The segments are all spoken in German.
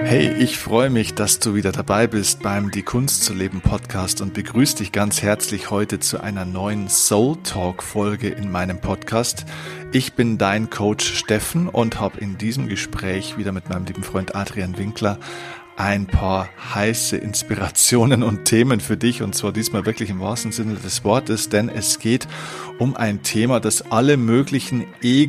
Hey, ich freue mich, dass du wieder dabei bist beim Die Kunst zu leben Podcast und begrüße dich ganz herzlich heute zu einer neuen Soul Talk Folge in meinem Podcast. Ich bin dein Coach Steffen und habe in diesem Gespräch wieder mit meinem lieben Freund Adrian Winkler ein paar heiße Inspirationen und Themen für dich, und zwar diesmal wirklich im wahrsten Sinne des Wortes, denn es geht um ein Thema, das alle möglichen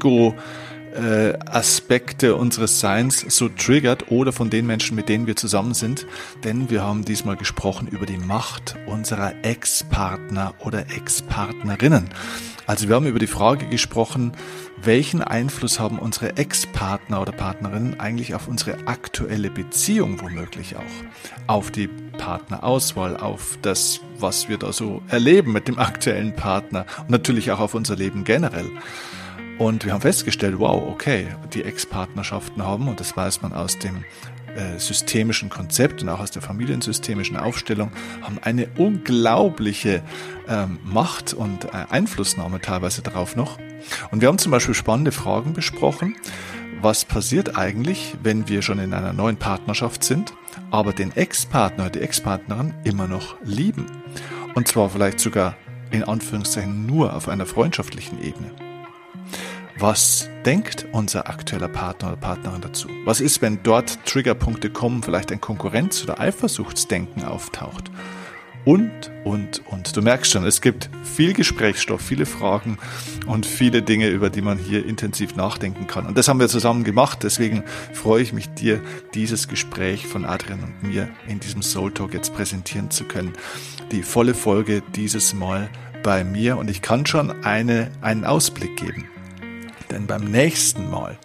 Aspekte unseres Seins so triggert oder von den Menschen, mit denen wir zusammen sind, denn wir haben diesmal gesprochen über die Macht unserer Ex-Partner oder Ex-Partnerinnen. Also wir haben über die Frage gesprochen, welchen Einfluss haben unsere Ex-Partner oder Partnerinnen eigentlich auf unsere aktuelle Beziehung womöglich auch, auf die Partnerauswahl, auf das, was wir da so erleben mit dem aktuellen Partner und natürlich auch auf unser Leben generell. Und wir haben festgestellt, wow, okay, die Ex-Partnerschaften haben, und das weiß man aus dem systemischen Konzept und auch aus der familiensystemischen Aufstellung, haben eine unglaubliche Macht und Einflussnahme teilweise darauf noch. Und wir haben zum Beispiel spannende Fragen besprochen. Was passiert eigentlich, wenn wir schon in einer neuen Partnerschaft sind, aber den Ex-Partner oder die Ex-Partnerin immer noch lieben? Und zwar vielleicht sogar in Anführungszeichen nur auf einer freundschaftlichen Ebene. Was denkt unser aktueller Partner oder Partnerin dazu? Was ist, wenn dort Triggerpunkte kommen, vielleicht ein Konkurrenz- oder Eifersuchtsdenken auftaucht? Und. Du merkst schon, es gibt viel Gesprächsstoff, viele Fragen und viele Dinge, über die man hier intensiv nachdenken kann. Und das haben wir zusammen gemacht. Deswegen freue ich mich, dir dieses Gespräch von Adrian und mir in diesem Soul Talk jetzt präsentieren zu können. Die volle Folge dieses Mal bei mir, und ich kann schon einen Ausblick geben. Denn beim nächsten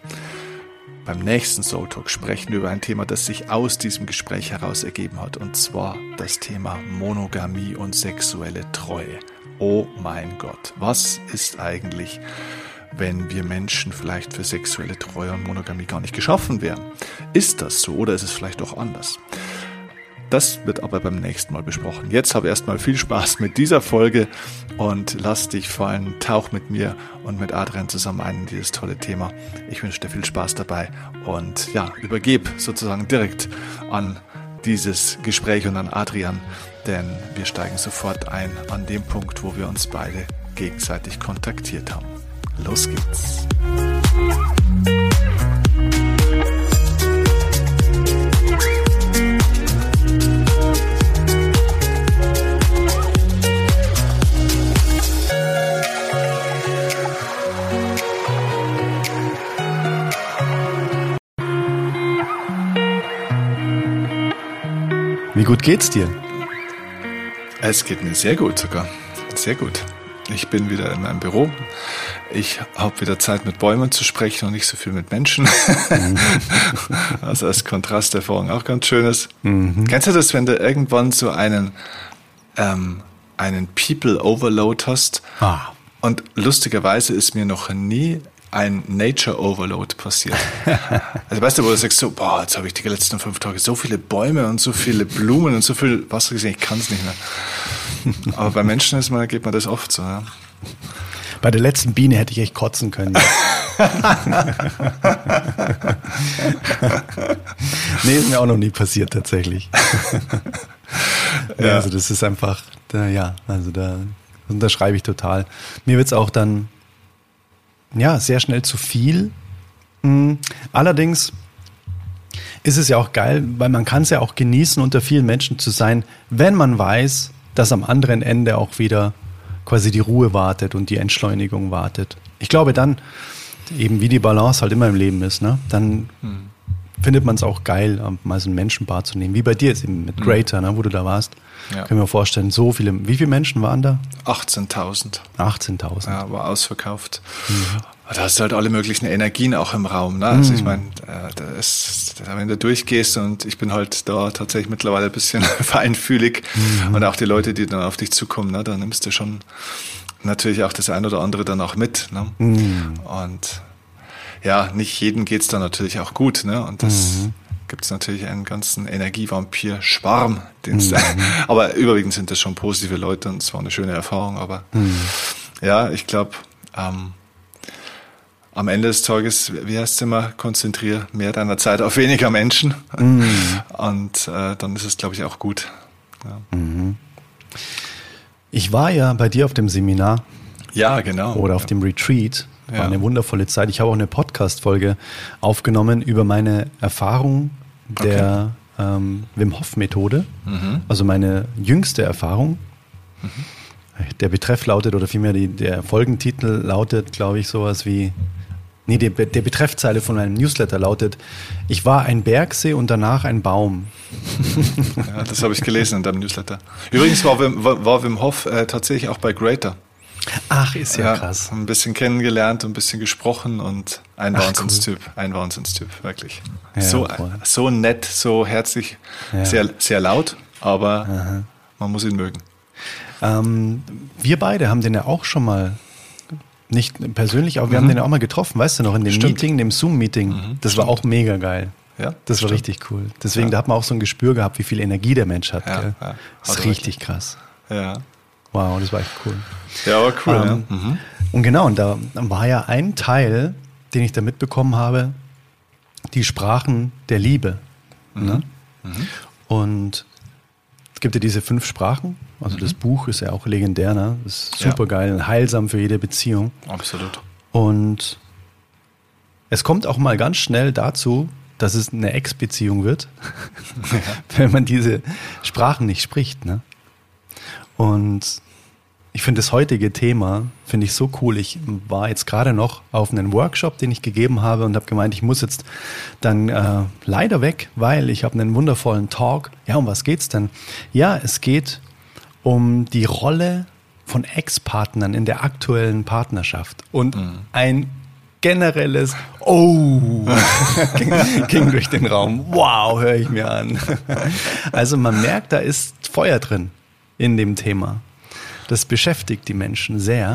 Soul Talk sprechen wir über ein Thema, das sich aus diesem Gespräch heraus ergeben hat. Und zwar das Thema Monogamie und sexuelle Treue. Oh mein Gott, was ist eigentlich, wenn wir Menschen vielleicht für sexuelle Treue und Monogamie gar nicht geschaffen wären? Ist das so oder ist es vielleicht auch anders? Das wird aber beim nächsten Mal besprochen. Jetzt habe erstmal viel Spaß mit dieser Folge und lass dich fallen, tauch mit mir und mit Adrian zusammen ein in dieses tolle Thema. Ich wünsche dir viel Spaß dabei und ja, übergebe sozusagen direkt an dieses Gespräch und an Adrian, denn wir steigen sofort ein an dem Punkt, wo wir uns beide gegenseitig kontaktiert haben. Los geht's! Wie gut geht's dir? Es geht mir sehr gut sogar. Sehr gut. Ich bin wieder in meinem Büro. Ich habe wieder Zeit, mit Bäumen zu sprechen und nicht so viel mit Menschen. Also als Kontrasterfahrung auch ganz schönes. Mhm. Kennst du das, wenn du irgendwann so einen People Overload hast? Ah. Und lustigerweise ist mir noch nie ein Nature Overload passiert. Also weißt du, wo du sagst so, boah, jetzt habe ich die letzten 5 Tage so viele Bäume und so viele Blumen und so viel Wasser gesehen, ich kann es nicht mehr. Aber bei Menschen geht mir das oft so. Ja. Bei der letzten Biene hätte ich echt kotzen können. Nee, ist mir auch noch nie passiert tatsächlich. Ja. Also das ist einfach, da unterschreibe ich total. Mir wird es auch dann sehr schnell zu viel. Allerdings ist es ja auch geil, weil man kann es ja auch genießen, unter vielen Menschen zu sein, wenn man weiß, dass am anderen Ende auch wieder quasi die Ruhe wartet und die Entschleunigung wartet. Ich glaube dann, eben wie die Balance halt immer im Leben ist, ne? Dann findet man es auch geil, mal so ein Menschenpaar zu nehmen. Wie bei dir jetzt eben mit Greater, ne, wo du da warst. Ja. Können wir vorstellen, so viele, wie viele Menschen waren da? 18.000. 18.000. Ja, war ausverkauft. Mhm. Da hast du halt alle möglichen Energien auch im Raum. Ne? Also ich meine, wenn du durchgehst, und ich bin halt da tatsächlich mittlerweile ein bisschen feinfühlig, und auch die Leute, die dann auf dich zukommen, ne, da nimmst du schon natürlich auch das ein oder andere dann auch mit. Ne? Und ja, nicht jedem geht's dann natürlich auch gut. Ne? Und das gibt es natürlich einen ganzen Energievampir-Schwarm. Aber überwiegend sind das schon positive Leute und es war eine schöne Erfahrung. Aber ja, ich glaube, am Ende des Tages, wie heißt es immer, konzentriere mehr deiner Zeit auf weniger Menschen. Und dann ist es, glaube ich, auch gut. Ja. Ich war ja bei dir auf dem Seminar. Ja, genau. Oder auf dem Retreat. War eine wundervolle Zeit. Ich habe auch eine Podcast-Folge aufgenommen über meine Erfahrung der Wim Hof Methode. Also meine jüngste Erfahrung. Der Betreff lautet, oder vielmehr der Folgentitel lautet, glaube ich, sowas wie, der Betreffzeile von meinem Newsletter lautet: Ich war ein Bergsee und danach ein Baum. Ja, das habe ich gelesen in deinem Newsletter. Übrigens war Wim Hof tatsächlich auch bei Greater. Ach, ist ja krass. Ein bisschen kennengelernt, ein bisschen gesprochen und ein Wahnsinnstyp, wirklich. Ja, so nett, so herzlich, sehr, sehr laut, aber man muss ihn mögen. Wir beide haben den ja auch schon mal, nicht persönlich, aber wir haben den ja auch mal getroffen, weißt du noch, in dem Meeting, dem Zoom-Meeting. Das war auch mega geil. Ja, das war richtig cool. Deswegen, da hat man auch so ein Gespür gehabt, wie viel Energie der Mensch hat. Ja, das ist richtig krass. Ja. Wow, das war echt cool. Ja, aber cool. Und genau, und da war ja ein Teil, den ich da mitbekommen habe, die Sprachen der Liebe. Ne? Und es gibt ja diese 5 Sprachen. Also das Buch ist ja auch legendär, ne? Das ist super geil, heilsam für jede Beziehung. Absolut. Und es kommt auch mal ganz schnell dazu, dass es eine Ex-Beziehung wird, wenn man diese Sprachen nicht spricht. Ne? Und ich finde das heutige Thema, finde ich so cool. Ich war jetzt gerade noch auf einen Workshop, den ich gegeben habe und habe gemeint, ich muss jetzt dann leider weg, weil ich habe einen wundervollen Talk. Ja, um was geht's denn? Ja, es geht um die Rolle von Ex-Partnern in der aktuellen Partnerschaft. Und ein generelles ging durch den Raum. Wow, höre ich mir an. Also man merkt, da ist Feuer drin in dem Thema. Das beschäftigt die Menschen sehr.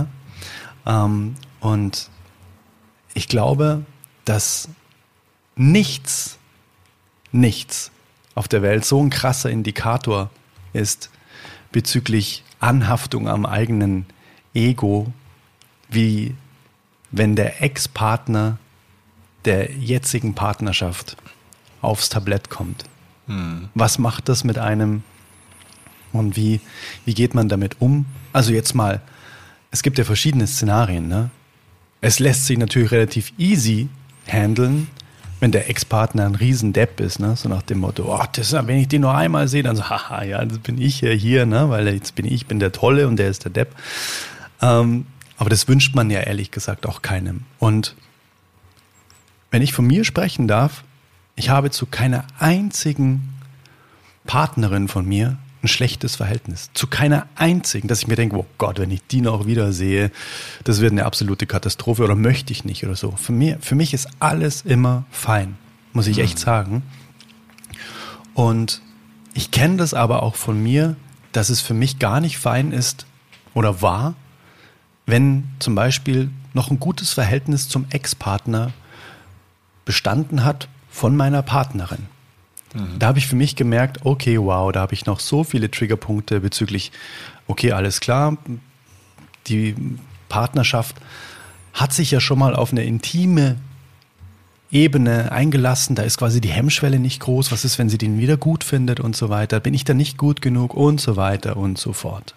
Und ich glaube, dass nichts auf der Welt so ein krasser Indikator ist bezüglich Anhaftung am eigenen Ego, wie wenn der Ex-Partner der jetzigen Partnerschaft aufs Tablett kommt. Was macht das mit einem und wie geht man damit um? Also jetzt mal, es gibt ja verschiedene Szenarien. Ne? Es lässt sich natürlich relativ easy handeln, wenn der Ex-Partner ein Riesendepp ist, ne? So nach dem Motto, wenn ich den nur einmal sehe, dann so, haha, ja, das bin ich ja hier, ne? Weil jetzt bin der Tolle und der ist der Depp. Aber das wünscht man ja ehrlich gesagt auch keinem. Und wenn ich von mir sprechen darf, ich habe zu keiner einzigen Partnerin von mir ein schlechtes Verhältnis. Zu keiner einzigen, dass ich mir denke, oh Gott, wenn ich die noch wieder sehe, das wird eine absolute Katastrophe oder möchte ich nicht oder so. Für mich ist alles immer fein, muss ich echt sagen. Und ich kenne das aber auch von mir, dass es für mich gar nicht fein ist oder war, wenn zum Beispiel noch ein gutes Verhältnis zum Ex-Partner bestanden hat von meiner Partnerin. Da habe ich für mich gemerkt, okay, wow, da habe ich noch so viele Triggerpunkte bezüglich, okay, alles klar, die Partnerschaft hat sich ja schon mal auf eine intime Ebene eingelassen, da ist quasi die Hemmschwelle nicht groß, was ist, wenn sie den wieder gut findet und so weiter, bin ich da nicht gut genug und so weiter und so fort.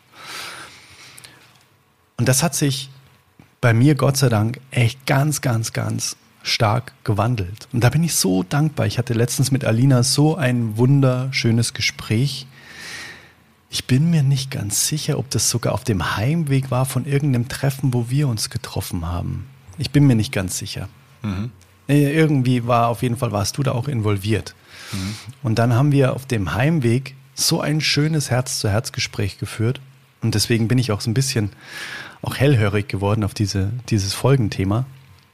Und das hat sich bei mir, Gott sei Dank, echt ganz, ganz, ganz stark gewandelt. Und da bin ich so dankbar. Ich hatte letztens mit Alina so ein wunderschönes Gespräch. Ich bin mir nicht ganz sicher, ob das sogar auf dem Heimweg war von irgendeinem Treffen, wo wir uns getroffen haben. Ich bin mir nicht ganz sicher. Irgendwie auf jeden Fall warst du da auch involviert. Und dann haben wir auf dem Heimweg so ein schönes Herz-zu-Herz-Gespräch geführt. Und deswegen bin ich auch so ein bisschen auch hellhörig geworden auf dieses Folgenthema.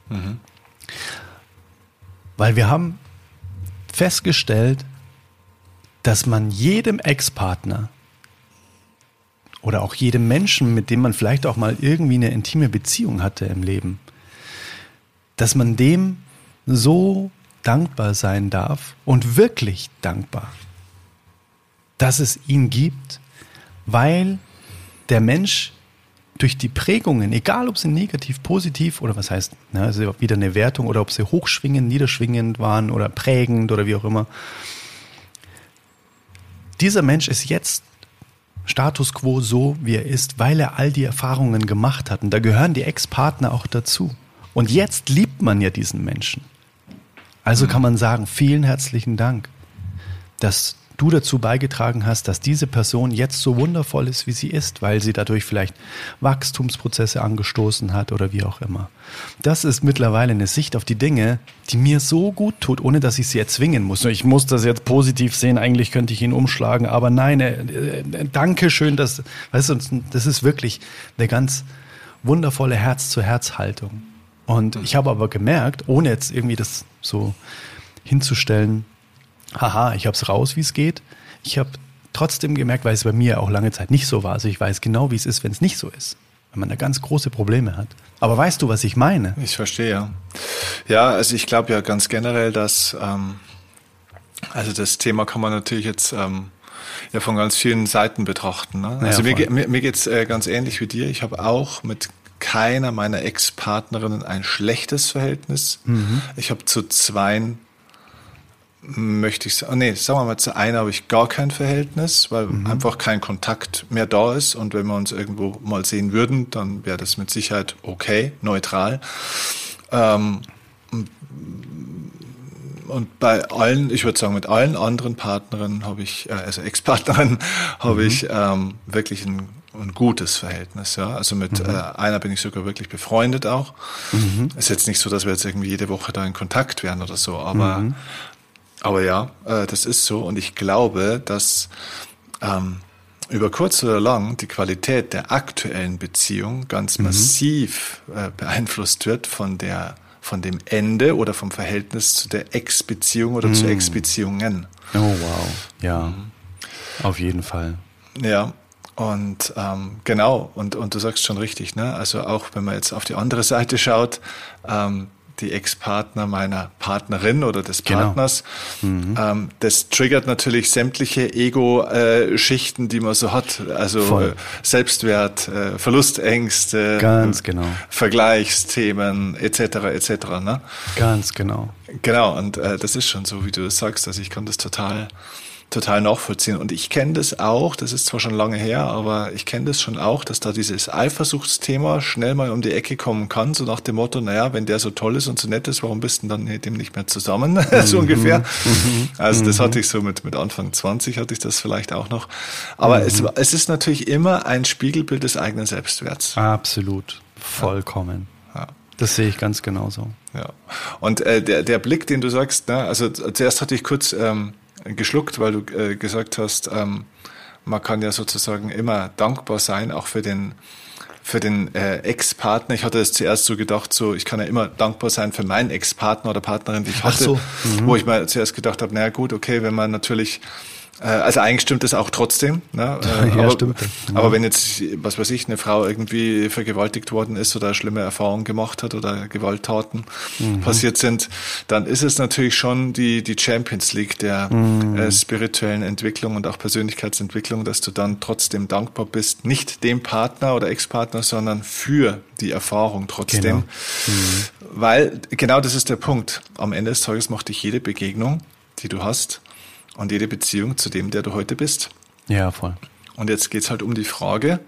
Weil wir haben festgestellt, dass man jedem Ex-Partner oder auch jedem Menschen, mit dem man vielleicht auch mal irgendwie eine intime Beziehung hatte im Leben, dass man dem so dankbar sein darf und wirklich dankbar, dass es ihn gibt, weil der Mensch durch die Prägungen, egal ob sie negativ, positiv oder was heißt, also wieder eine Wertung oder ob sie hochschwingend, niederschwingend waren oder prägend oder wie auch immer. Dieser Mensch ist jetzt Status quo so, wie er ist, weil er all die Erfahrungen gemacht hat. Und da gehören die Ex-Partner auch dazu. Und jetzt liebt man ja diesen Menschen. Also kann man sagen, vielen herzlichen Dank, dass du dazu beigetragen hast, dass diese Person jetzt so wundervoll ist, wie sie ist, weil sie dadurch vielleicht Wachstumsprozesse angestoßen hat oder wie auch immer. Das ist mittlerweile eine Sicht auf die Dinge, die mir so gut tut, ohne dass ich sie erzwingen muss. Ich muss das jetzt positiv sehen, eigentlich könnte ich ihn umschlagen, aber nein, danke schön, weißt du, das ist wirklich eine ganz wundervolle Herz-zu-Herz-Haltung. Und ich habe aber gemerkt, ohne jetzt irgendwie das so hinzustellen, haha, ich habe es raus, wie es geht. Ich habe trotzdem gemerkt, weil es bei mir auch lange Zeit nicht so war. Also ich weiß genau, wie es ist, wenn es nicht so ist. Wenn man da ganz große Probleme hat. Aber weißt du, was ich meine? Ich verstehe, ja. Ja, also ich glaube ja ganz generell, dass, also das Thema kann man natürlich jetzt ja von ganz vielen Seiten betrachten. Ne? Also ja, mir geht's ganz ähnlich wie dir. Ich habe auch mit keiner meiner Ex-Partnerinnen ein schlechtes Verhältnis. Mhm. Ich habe zu zweien sagen wir mal, zu einer habe ich gar kein Verhältnis, weil einfach kein Kontakt mehr da ist und wenn wir uns irgendwo mal sehen würden, dann wäre das mit Sicherheit okay, neutral. Und bei allen, ich würde sagen, mit allen anderen Partnerinnen habe ich, also Ex-Partnerinnen, habe ich wirklich ein gutes Verhältnis, ja. Also mit einer bin ich sogar wirklich befreundet auch. Ist jetzt nicht so, dass wir jetzt irgendwie jede Woche da in Kontakt wären oder so, aber ja, das ist so. Und ich glaube, dass über kurz oder lang die Qualität der aktuellen Beziehung ganz massiv beeinflusst wird von dem Ende oder vom Verhältnis zu der Ex-Beziehung oder zu Ex-Beziehungen. Oh wow, ja, auf jeden Fall. Ja, und genau, und du sagst schon richtig, ne? Also auch wenn man jetzt auf die andere Seite schaut, die Ex-Partner meiner Partnerin oder des Partners, das triggert natürlich sämtliche Ego-Schichten, die man so hat. Also Selbstwert, Verlustängste, ganz genau. Vergleichsthemen etc. Ne? Ganz genau. Genau, und das ist schon so, wie du das sagst. Also ich kann das total nachvollziehen. Und ich kenne das auch, das ist zwar schon lange her, aber ich kenne das schon auch, dass da dieses Eifersuchtsthema schnell mal um die Ecke kommen kann, so nach dem Motto, naja, wenn der so toll ist und so nett ist, warum bist du dann mit dem nicht mehr zusammen, so ungefähr. Also das hatte ich so mit Anfang 20 hatte ich das vielleicht auch noch. Aber es ist natürlich immer ein Spiegelbild des eigenen Selbstwerts. Absolut, vollkommen. Ja. Das sehe ich ganz genauso. Ja. Und der Blick, den du sagst, ne, also zuerst hatte ich kurz geschluckt, weil du gesagt hast, man kann ja sozusagen immer dankbar sein, auch für den Ex-Partner. Ich hatte es zuerst so gedacht, so ich kann ja immer dankbar sein für meinen Ex-Partner oder Partnerin, die ich hatte, wo ich mal zuerst gedacht habe, naja gut, okay, wenn man natürlich also eigentlich stimmt das auch trotzdem. Ne? Ja, stimmt. Aber wenn jetzt, was weiß ich, eine Frau irgendwie vergewaltigt worden ist oder schlimme Erfahrungen gemacht hat oder Gewalttaten passiert sind, dann ist es natürlich schon die Champions League der spirituellen Entwicklung und auch Persönlichkeitsentwicklung, dass du dann trotzdem dankbar bist, nicht dem Partner oder Ex-Partner, sondern für die Erfahrung trotzdem. Genau. Weil genau das ist der Punkt. Am Ende des Tages macht dich jede Begegnung, die du hast, und jede Beziehung zu dem, der du heute bist. Ja, voll. Und jetzt geht's halt um die Frage,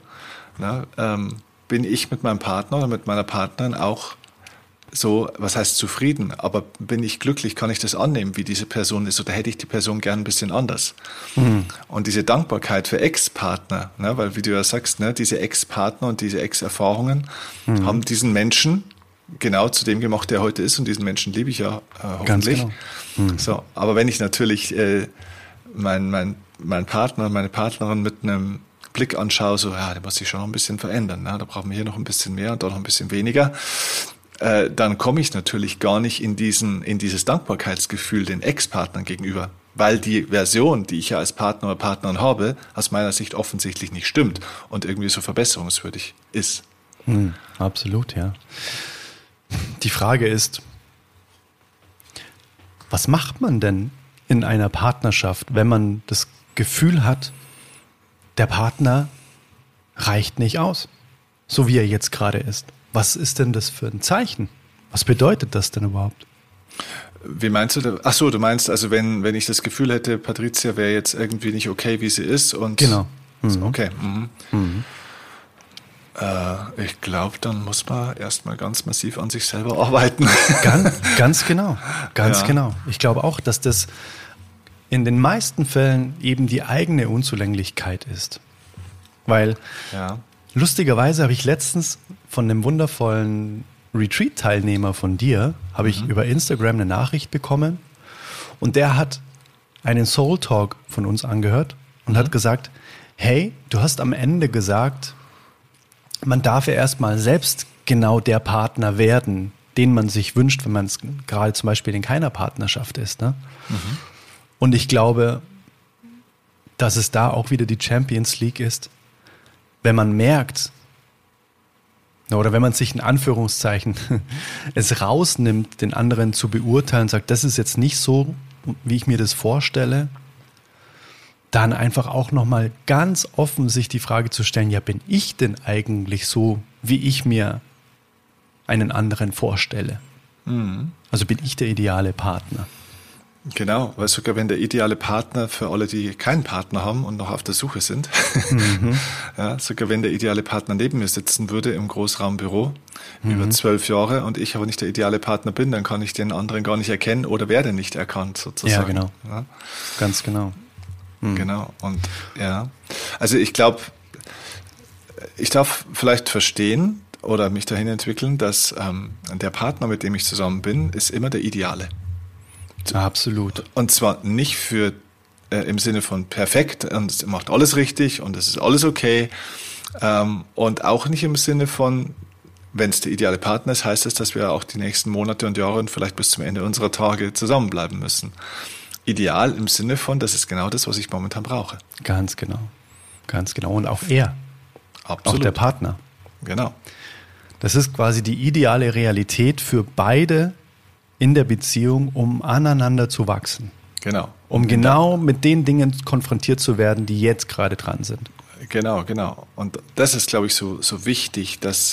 bin ich mit meinem Partner oder mit meiner Partnerin auch so, was heißt zufrieden, aber bin ich glücklich, kann ich das annehmen, wie diese Person ist, oder hätte ich die Person gern ein bisschen anders? Und diese Dankbarkeit für Ex-Partner, ne, weil wie du ja sagst, ne, diese Ex-Partner und diese Ex-Erfahrungen haben diesen Menschen genau zu dem gemacht, der heute ist, und diesen Menschen liebe ich ja hoffentlich. Ganz genau. So, aber wenn ich natürlich mein Partner, meine Partnerin mit einem Blick anschaue, so, ja, der muss sich schon noch ein bisschen verändern, ne? Da brauchen wir hier noch ein bisschen mehr und da noch ein bisschen weniger, dann komme ich natürlich gar nicht in dieses Dankbarkeitsgefühl den Ex-Partnern gegenüber, weil die Version, die ich ja als Partner oder Partnerin habe, aus meiner Sicht offensichtlich nicht stimmt und irgendwie so verbesserungswürdig ist. Absolut, ja. Die Frage ist, was macht man denn in einer Partnerschaft, wenn man das Gefühl hat, der Partner reicht nicht aus? so wie er jetzt gerade ist. Was ist denn das für ein Zeichen? Was bedeutet das denn überhaupt? Wie meinst du? Ach so, du meinst also, wenn ich das Gefühl hätte, Patricia wäre jetzt irgendwie nicht okay, wie sie ist und Genau. Mhm. Okay. Ich glaube, dann muss man erstmal ganz massiv an sich selber arbeiten. Ganz genau. Ganz Ja. genau. Ich glaube auch, dass das in den meisten Fällen eben die eigene Unzulänglichkeit ist. Weil Ja. lustigerweise habe ich letztens von einem wundervollen Retreat-Teilnehmer von dir, habe ich über Instagram eine Nachricht bekommen und der hat einen Soul Talk von uns angehört und hat gesagt, hey, du hast am Ende gesagt, man darf ja erstmal selbst genau der Partner werden, den man sich wünscht, wenn man es gerade zum Beispiel in keiner Partnerschaft ist. Ne? Und ich glaube, dass es da auch wieder die Champions League ist, wenn man merkt, oder wenn man sich in Anführungszeichen es rausnimmt, den anderen zu beurteilen, sagt, das ist jetzt nicht so, wie ich mir das vorstelle, dann einfach auch nochmal ganz offen sich die Frage zu stellen, ja, bin ich denn eigentlich so, wie ich mir einen anderen vorstelle? Also bin ich der ideale Partner? Genau, weil sogar wenn der ideale Partner für alle, die keinen Partner haben und noch auf der Suche sind, ja, sogar wenn der ideale Partner neben mir sitzen würde im Großraumbüro über 12 Jahre und ich aber nicht der ideale Partner bin, dann kann ich den anderen gar nicht erkennen oder werde nicht erkannt sozusagen. Ja, genau. Ja? Ganz genau. Genau, und ja, also ich glaube, ich darf vielleicht verstehen oder mich dahin entwickeln, dass der Partner, mit dem ich zusammen bin, ist immer der Ideale. Absolut. Und zwar nicht für im Sinne von perfekt und es macht alles richtig und es ist alles okay und auch nicht im Sinne von, wenn es der ideale Partner ist, heißt es, dass wir auch die nächsten Monate und Jahre und vielleicht bis zum Ende unserer Tage zusammenbleiben müssen. Ideal im Sinne von, das ist genau das, was ich momentan brauche. Ganz genau. Ganz genau. Und auch er. Absolut. Auch der Partner. Genau. Das ist quasi die ideale Realität für beide in der Beziehung, um aneinander zu wachsen. Genau. Um genau mit den Dingen konfrontiert zu werden, die jetzt gerade dran sind. Genau. Und das ist, glaube ich, so wichtig, dass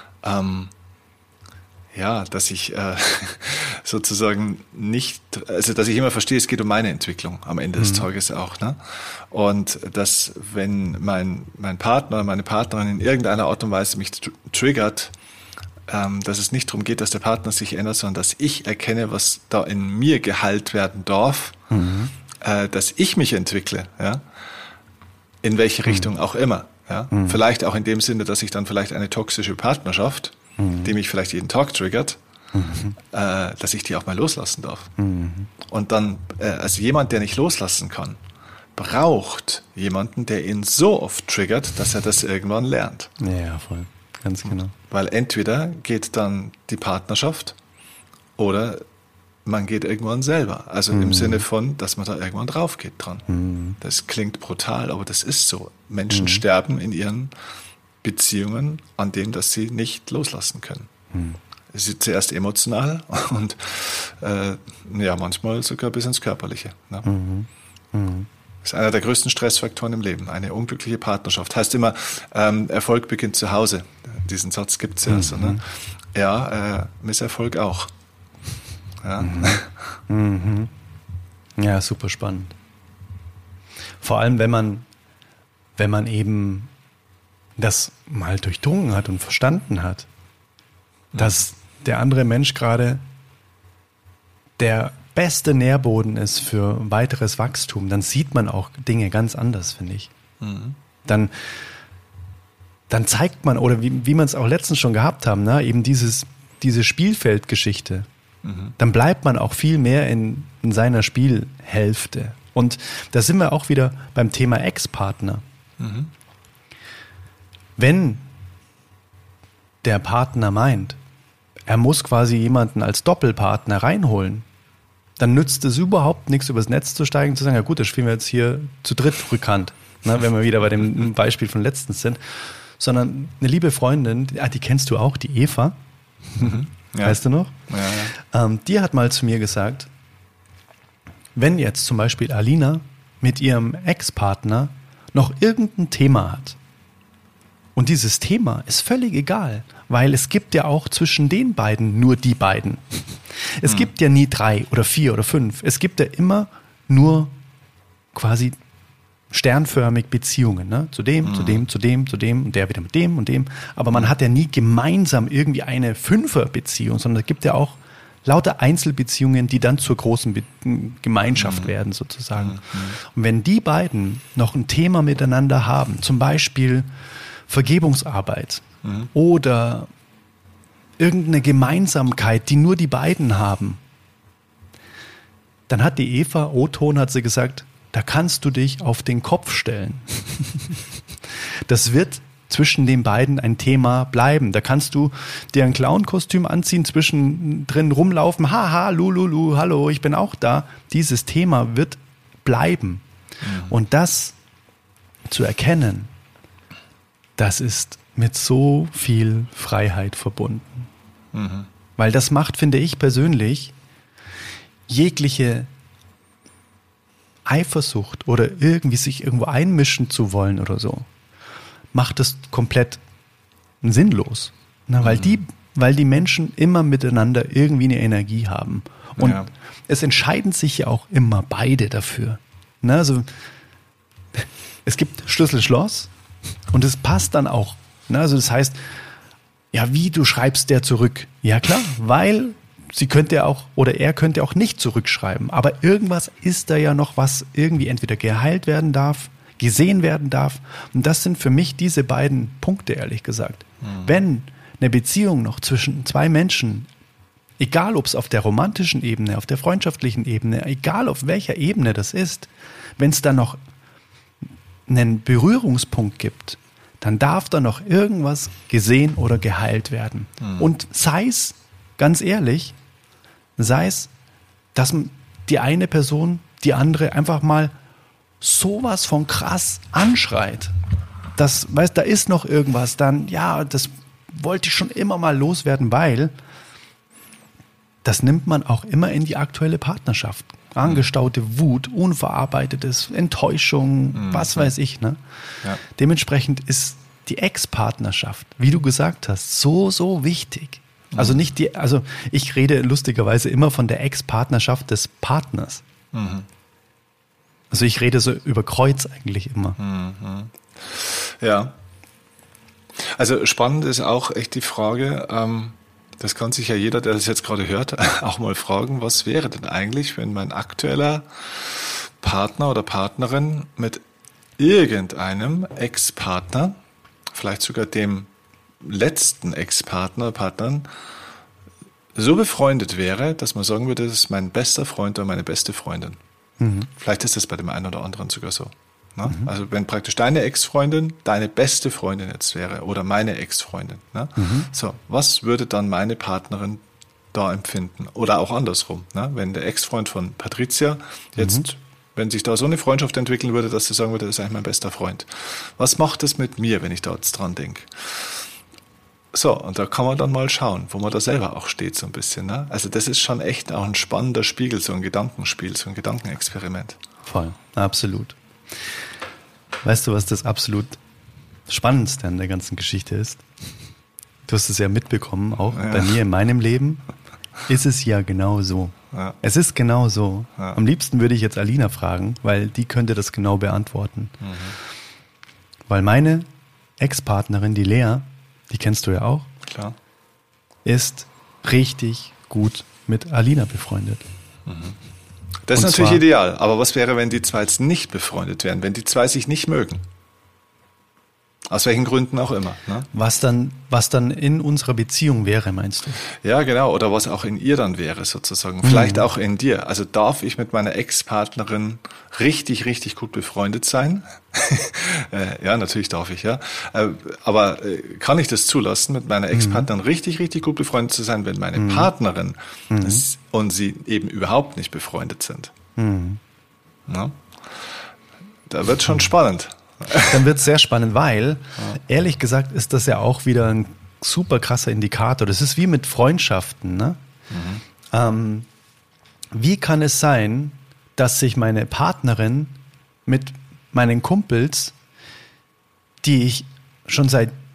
dass ich sozusagen nicht, also dass ich immer verstehe, es geht um meine Entwicklung am Ende des Tages auch. Ne? Und dass wenn mein Partner oder meine Partnerin in irgendeiner Art und Weise mich triggert, dass es nicht darum geht, dass der Partner sich ändert, sondern dass ich erkenne, was da in mir geheilt werden darf, dass ich mich entwickle, ja, in welche Richtung auch immer. Ja? Vielleicht auch in dem Sinne, dass ich dann vielleicht eine toxische Partnerschaft, die mich vielleicht jeden Tag triggert, dass ich die auch mal loslassen darf. Und dann, also jemand, der nicht loslassen kann, braucht jemanden, der ihn so oft triggert, dass er das irgendwann lernt. Ja, voll. Ganz genau. Weil entweder geht dann die Partnerschaft oder man geht irgendwann selber. Also im Sinne von, dass man da irgendwann drauf geht dran. Das klingt brutal, aber das ist so. Menschen sterben in ihren Beziehungen an dem, dass sie nicht loslassen können. Es ist zuerst emotional und manchmal sogar bis ins Körperliche. Ne? Das ist einer der größten Stressfaktoren im Leben. Eine unglückliche Partnerschaft. Heißt immer, Erfolg beginnt zu Hause. Diesen Satz gibt es ja. So, ne? Ja, Misserfolg auch. Ja. Ja, super spannend. Vor allem, wenn man eben das mal durchdrungen hat und verstanden hat, dass der andere Mensch gerade der beste Nährboden ist für weiteres Wachstum, dann sieht man auch Dinge ganz anders, finde ich. Dann zeigt man, oder wie man es auch letztens schon gehabt haben, ne, eben diese Spielfeldgeschichte, dann bleibt man auch viel mehr in seiner Spielhälfte. Und da sind wir auch wieder beim Thema Ex-Partner. Wenn der Partner meint, er muss quasi jemanden als Doppelpartner reinholen, dann nützt es überhaupt nichts, übers Netz zu steigen und zu sagen, ja gut, das spielen wir jetzt hier zu dritt Rückhand, ne, wenn wir wieder bei dem Beispiel von letztens sind. Sondern eine liebe Freundin, die kennst du auch, die Eva, weißt du noch? Ja. Die hat mal zu mir gesagt, wenn jetzt zum Beispiel Alina mit ihrem Ex-Partner noch irgendein Thema hat, Und dieses Thema ist völlig egal, weil es gibt ja auch zwischen den beiden nur die beiden. Es gibt ja nie 3 oder 4 oder 5. Es gibt ja immer nur quasi sternförmig Beziehungen, ne? Zu dem und der wieder mit dem und dem. Aber man hat ja nie gemeinsam irgendwie eine Fünferbeziehung, sondern es gibt ja auch lauter Einzelbeziehungen, die dann zur großen Gemeinschaft werden sozusagen. Und wenn die beiden noch ein Thema miteinander haben, zum Beispiel Vergebungsarbeit oder irgendeine Gemeinsamkeit, die nur die beiden haben, dann hat die Eva O-Ton, hat sie gesagt, da kannst du dich auf den Kopf stellen. Das wird zwischen den beiden ein Thema bleiben. Da kannst du dir ein Clown-Kostüm anziehen, zwischendrin rumlaufen, haha, lululu, hallo, ich bin auch da. Dieses Thema wird bleiben. Und das zu erkennen, das ist mit so viel Freiheit verbunden. Weil das macht, finde ich persönlich, jegliche Eifersucht oder irgendwie sich irgendwo einmischen zu wollen oder so, macht es komplett sinnlos. Weil die Menschen immer miteinander irgendwie eine Energie haben. Und es entscheiden sich ja auch immer beide dafür. Also es gibt Schlüssel-Schloss und es passt dann auch. Also das heißt, ja, wie, du schreibst der zurück? Ja klar, weil sie könnte auch oder er könnte auch nicht zurückschreiben. Aber irgendwas ist da ja noch, was irgendwie entweder geheilt werden darf, gesehen werden darf. Und das sind für mich diese beiden Punkte, ehrlich gesagt. Wenn eine Beziehung noch zwischen zwei Menschen, egal ob es auf der romantischen Ebene, auf der freundschaftlichen Ebene, egal auf welcher Ebene das ist, wenn es da noch einen Berührungspunkt gibt, dann darf da noch irgendwas gesehen oder geheilt werden. Und sei es, ganz ehrlich, sei es, dass die eine Person die andere einfach mal sowas von krass anschreit. Das, weißt, da ist noch irgendwas, dann, ja, das wollte ich schon immer mal loswerden, weil das nimmt man auch immer in die aktuelle Partnerschaft. Angestaute Wut, unverarbeitetes, Enttäuschung, was weiß ich. Ne? Ja. Dementsprechend ist die Ex-Partnerschaft, wie du gesagt hast, so, so wichtig. Also nicht die, also ich rede lustigerweise immer von der Ex-Partnerschaft des Partners. Also ich rede so über Kreuz eigentlich immer. Ja. Also spannend ist auch echt die Frage, das kann sich ja jeder, der das jetzt gerade hört, auch mal fragen, was wäre denn eigentlich, wenn mein aktueller Partner oder Partnerin mit irgendeinem Ex-Partner, vielleicht sogar dem letzten Ex-Partner, Partnern, so befreundet wäre, dass man sagen würde, das ist mein bester Freund oder meine beste Freundin. Vielleicht ist das bei dem einen oder anderen sogar so. Ne? Also wenn praktisch deine Ex-Freundin deine beste Freundin jetzt wäre oder meine Ex-Freundin. Ne? So, was würde dann meine Partnerin da empfinden? Oder auch andersrum. Ne? Wenn der Ex-Freund von Patricia jetzt, wenn sich da so eine Freundschaft entwickeln würde, dass sie sagen würde, das ist eigentlich mein bester Freund. Was macht das mit mir, wenn ich da jetzt dran denke? So, und da kann man dann mal schauen, wo man da selber auch steht so ein bisschen. Ne? Also das ist schon echt auch ein spannender Spiegel, so ein Gedankenspiel, so ein Gedankenexperiment. Voll, absolut. Weißt du, was das absolut Spannendste an der ganzen Geschichte ist? Du hast es ja mitbekommen, auch bei mir in meinem Leben ist es ja genau so. Ja. Es ist genau so. Ja. Am liebsten würde ich jetzt Alina fragen, weil die könnte das genau beantworten. Weil meine Ex-Partnerin, die Lea, die kennst du ja auch, klar, ist richtig gut mit Alina befreundet. Das ist natürlich ideal, aber was wäre, wenn die zwei jetzt nicht befreundet wären, wenn die zwei sich nicht mögen? Aus welchen Gründen auch immer. Ne? Was dann in unserer Beziehung wäre, meinst du? Ja, genau. Oder was auch in ihr dann wäre, sozusagen. Vielleicht auch in dir. Also darf ich mit meiner Ex-Partnerin richtig, richtig gut befreundet sein? Ja, natürlich darf ich, ja. Aber kann ich das zulassen, mit meiner Ex-Partnerin richtig, richtig gut befreundet zu sein, wenn meine Partnerin und sie eben überhaupt nicht befreundet sind? Na? Da wird schon spannend. Dann wird es sehr spannend, weil, ehrlich gesagt, ist das ja auch wieder ein super krasser Indikator. Das ist wie mit Freundschaften. Ne? Wie kann es sein, dass sich meine Partnerin mit meinen Kumpels, die ich schon seit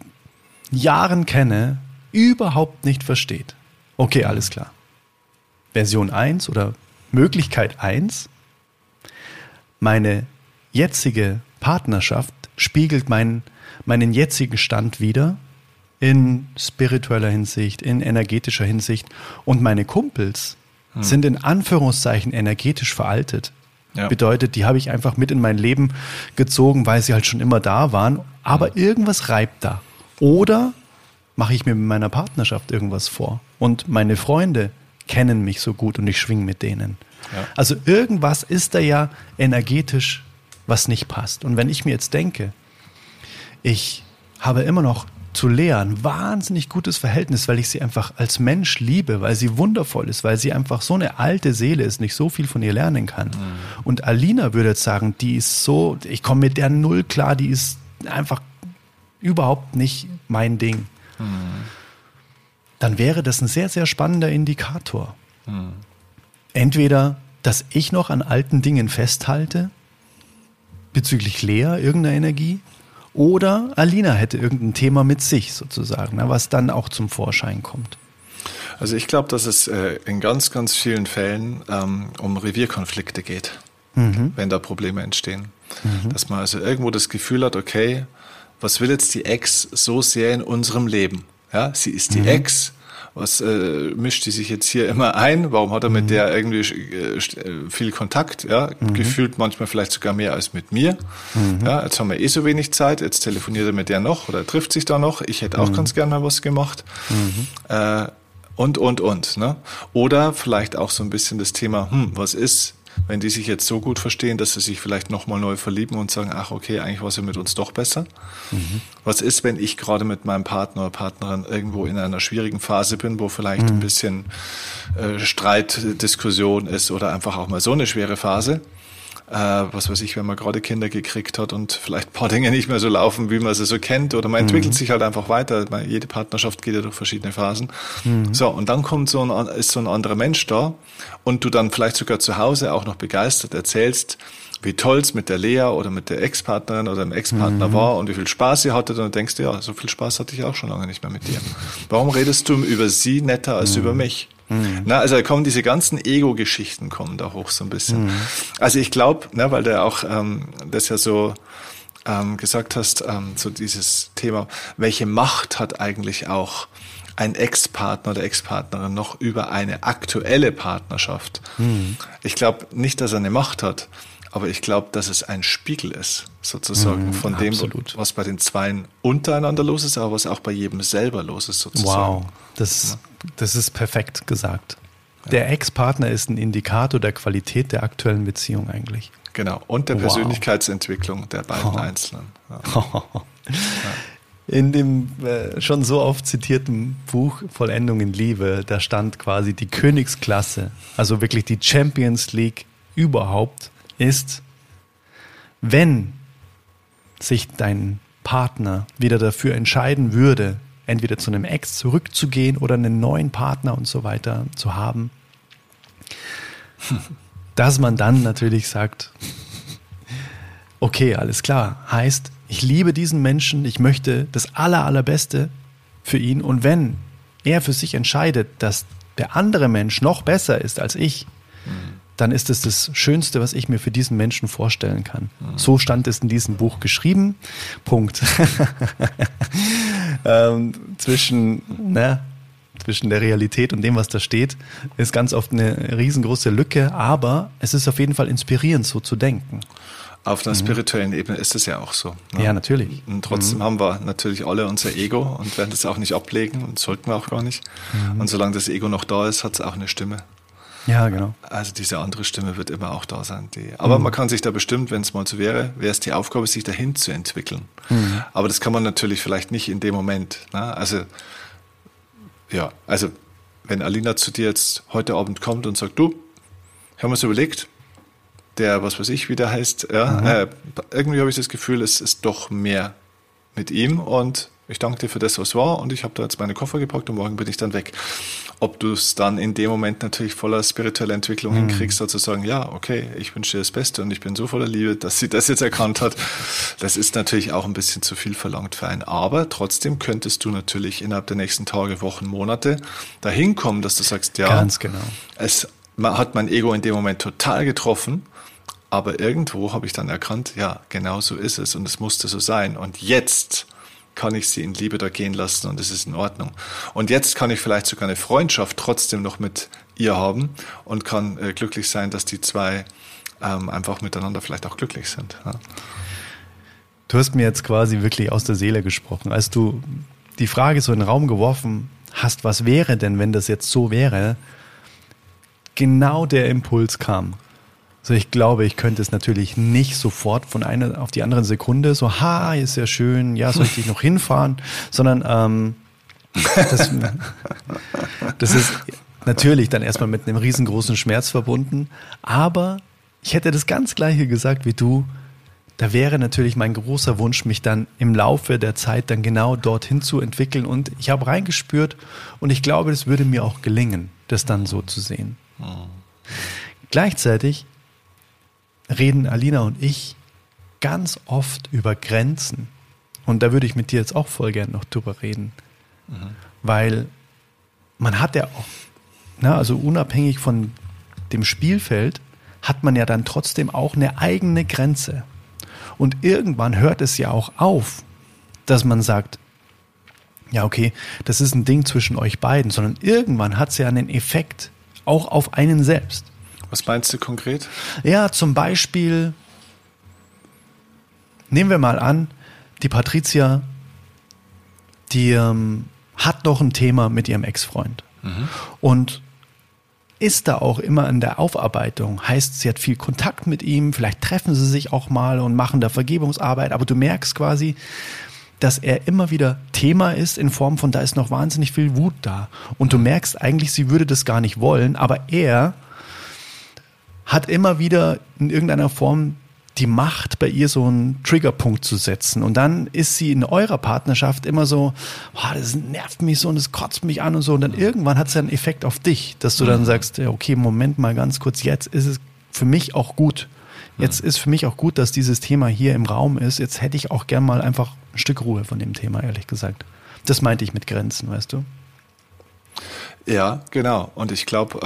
Jahren kenne, überhaupt nicht versteht. Okay, alles klar. Version 1 oder Möglichkeit 1. Meine jetzige Partnerschaft spiegelt meinen jetzigen Stand wider in spiritueller Hinsicht, in energetischer Hinsicht. Und meine Kumpels sind in Anführungszeichen energetisch veraltet. Ja. Bedeutet, die habe ich einfach mit in mein Leben gezogen, weil sie halt schon immer da waren. Aber irgendwas reibt da. Oder mache ich mir mit meiner Partnerschaft irgendwas vor. Und meine Freunde kennen mich so gut und ich schwinge mit denen. Ja. Also irgendwas ist da ja energetisch, was nicht passt. Und wenn ich mir jetzt denke, ich habe immer noch zu Lea ein wahnsinnig gutes Verhältnis, weil ich sie einfach als Mensch liebe, weil sie wundervoll ist, weil sie einfach so eine alte Seele ist, nicht so viel von ihr lernen kann. Mhm. Und Alina würde jetzt sagen, die ist so, ich komme mit der null klar, die ist einfach überhaupt nicht mein Ding. Mhm. Dann wäre das ein sehr, sehr spannender Indikator. Mhm. Entweder, dass ich noch an alten Dingen festhalte, bezüglich Lea, irgendeiner Energie, oder Alina hätte irgendein Thema mit sich sozusagen, was dann auch zum Vorschein kommt. Also ich glaube, dass es in ganz, ganz vielen Fällen um Revierkonflikte geht, wenn da Probleme entstehen. Dass man also irgendwo das Gefühl hat, okay, was will jetzt die Ex so sehr in unserem Leben? Ja, sie ist die Ex. Was mischt die sich jetzt hier immer ein? Warum hat er mit der irgendwie viel Kontakt? Ja, gefühlt manchmal vielleicht sogar mehr als mit mir. Ja, jetzt haben wir so wenig Zeit. Jetzt telefoniert er mit der noch oder trifft sich da noch. Ich hätte auch ganz gerne mal was gemacht. Und. Ne? Oder vielleicht auch so ein bisschen das Thema, was ist, wenn die sich jetzt so gut verstehen, dass sie sich vielleicht nochmal neu verlieben und sagen, ach okay, eigentlich war es ja mit uns doch besser. Was ist, wenn ich gerade mit meinem Partner oder Partnerin irgendwo in einer schwierigen Phase bin, wo vielleicht ein bisschen Streit, Diskussion ist oder einfach auch mal so eine schwere Phase. Was weiß ich, wenn man gerade Kinder gekriegt hat und vielleicht ein paar Dinge nicht mehr so laufen, wie man sie so kennt, oder man entwickelt sich halt einfach weiter. Jede Partnerschaft geht ja durch verschiedene Phasen. So, und dann ist so ein anderer Mensch da und du dann vielleicht sogar zu Hause auch noch begeistert erzählst, wie toll es mit der Lea oder mit der Ex-Partnerin oder dem Ex-Partner war und wie viel Spaß ihr hattet, und dann denkst du, ja, so viel Spaß hatte ich auch schon lange nicht mehr mit dir. Warum redest du über sie netter als über mich? Na, also da kommen diese ganzen Ego-Geschichten kommen da hoch so ein bisschen. Also ich glaube, weil du auch das ja so gesagt hast, so dieses Thema, welche Macht hat eigentlich auch ein Ex-Partner oder Ex-Partnerin noch über eine aktuelle Partnerschaft? Ich glaube nicht, dass er eine Macht hat, aber ich glaube, dass es ein Spiegel ist, sozusagen, von dem, was bei den Zweien untereinander los ist, aber was auch bei jedem selber los ist, sozusagen. Wow, das ist perfekt gesagt. Ja. Der Ex-Partner ist ein Indikator der Qualität der aktuellen Beziehung eigentlich. Genau, und der Persönlichkeitsentwicklung der beiden Einzelnen. Ja. In dem schon so oft zitierten Buch Vollendung in Liebe, da stand quasi die Königsklasse, also wirklich die Champions League überhaupt, ist, wenn sich dein Partner wieder dafür entscheiden würde, entweder zu einem Ex zurückzugehen oder einen neuen Partner und so weiter zu haben, dass man dann natürlich sagt, okay, alles klar, heißt, ich liebe diesen Menschen, ich möchte das Allerbeste für ihn, und wenn er für sich entscheidet, dass der andere Mensch noch besser ist als ich, dann ist es das Schönste, was ich mir für diesen Menschen vorstellen kann. So stand es in diesem Buch geschrieben. Punkt. Zwischen der Realität und dem, was da steht, ist ganz oft eine riesengroße Lücke, aber es ist auf jeden Fall inspirierend, so zu denken. Auf einer spirituellen Ebene ist es ja auch so. Ne? Ja, natürlich. Und trotzdem haben wir natürlich alle unser Ego und werden das auch nicht ablegen und sollten wir auch gar nicht. Und solange das Ego noch da ist, hat es auch eine Stimme. Ja, genau. Also diese andere Stimme wird immer auch da sein. Aber man kann sich da bestimmt, wenn es mal so wäre es die Aufgabe, sich dahin zu entwickeln. Aber das kann man natürlich vielleicht nicht in dem Moment. Ne? Also wenn Alina zu dir jetzt heute Abend kommt und sagt, du, ich habe mir das überlegt, der, was weiß ich, wie der heißt, irgendwie habe ich das Gefühl, es ist doch mehr mit ihm und ich danke dir für das, was war und ich habe da jetzt meine Koffer gepackt und morgen bin ich dann weg. Ob du es dann in dem Moment natürlich voller spiritueller Entwicklung hinkriegst, sozusagen, ja, okay, ich wünsche dir das Beste und ich bin so voller Liebe, dass sie das jetzt erkannt hat. Das ist natürlich auch ein bisschen zu viel verlangt für einen. Aber trotzdem könntest du natürlich innerhalb der nächsten Tage, Wochen, Monate dahin kommen, dass du sagst, ja, ganz genau. Es hat mein Ego in dem Moment total getroffen, aber irgendwo habe ich dann erkannt, ja, genau so ist es und es musste so sein. Und jetzt kann ich sie in Liebe da gehen lassen und es ist in Ordnung. Und jetzt kann ich vielleicht sogar eine Freundschaft trotzdem noch mit ihr haben und kann glücklich sein, dass die zwei einfach miteinander vielleicht auch glücklich sind. Ja. Du hast mir jetzt quasi wirklich aus der Seele gesprochen. Als du die Frage so in den Raum geworfen hast, was wäre denn, wenn das jetzt so wäre, genau der Impuls kam. Also ich glaube, ich könnte es natürlich nicht sofort von einer auf die andere Sekunde so, ist ja schön, ja, soll ich dich noch hinfahren, sondern das ist natürlich dann erstmal mit einem riesengroßen Schmerz verbunden, aber ich hätte das ganz Gleiche gesagt wie du, da wäre natürlich mein großer Wunsch, mich dann im Laufe der Zeit dann genau dorthin zu entwickeln und ich habe reingespürt und ich glaube, es würde mir auch gelingen, das dann so zu sehen. Gleichzeitig reden Alina und ich ganz oft über Grenzen. Und da würde ich mit dir jetzt auch voll gern noch drüber reden. Weil man hat ja auch, also unabhängig von dem Spielfeld, hat man ja dann trotzdem auch eine eigene Grenze. Und irgendwann hört es ja auch auf, dass man sagt, ja okay, das ist ein Ding zwischen euch beiden, sondern irgendwann hat es ja einen Effekt auch auf einen selbst. Was meinst du konkret? Ja, zum Beispiel, nehmen wir mal an, die Patricia, die hat noch ein Thema mit ihrem Ex-Freund und ist da auch immer in der Aufarbeitung. Heißt, sie hat viel Kontakt mit ihm, vielleicht treffen sie sich auch mal und machen da Vergebungsarbeit, aber du merkst quasi, dass er immer wieder Thema ist in Form von, da ist noch wahnsinnig viel Wut da. Und du merkst eigentlich, sie würde das gar nicht wollen, aber er hat immer wieder in irgendeiner Form die Macht, bei ihr so einen Triggerpunkt zu setzen. Und dann ist sie in eurer Partnerschaft immer so, das nervt mich so und das kotzt mich an und so. Und dann irgendwann hat es einen Effekt auf dich, dass du dann sagst, ja, okay, Moment mal ganz kurz, jetzt ist es für mich auch gut. Jetzt ist für mich auch gut, dass dieses Thema hier im Raum ist. Jetzt hätte ich auch gern mal einfach ein Stück Ruhe von dem Thema, ehrlich gesagt. Das meinte ich mit Grenzen, weißt du? Ja, genau. Und ich glaube,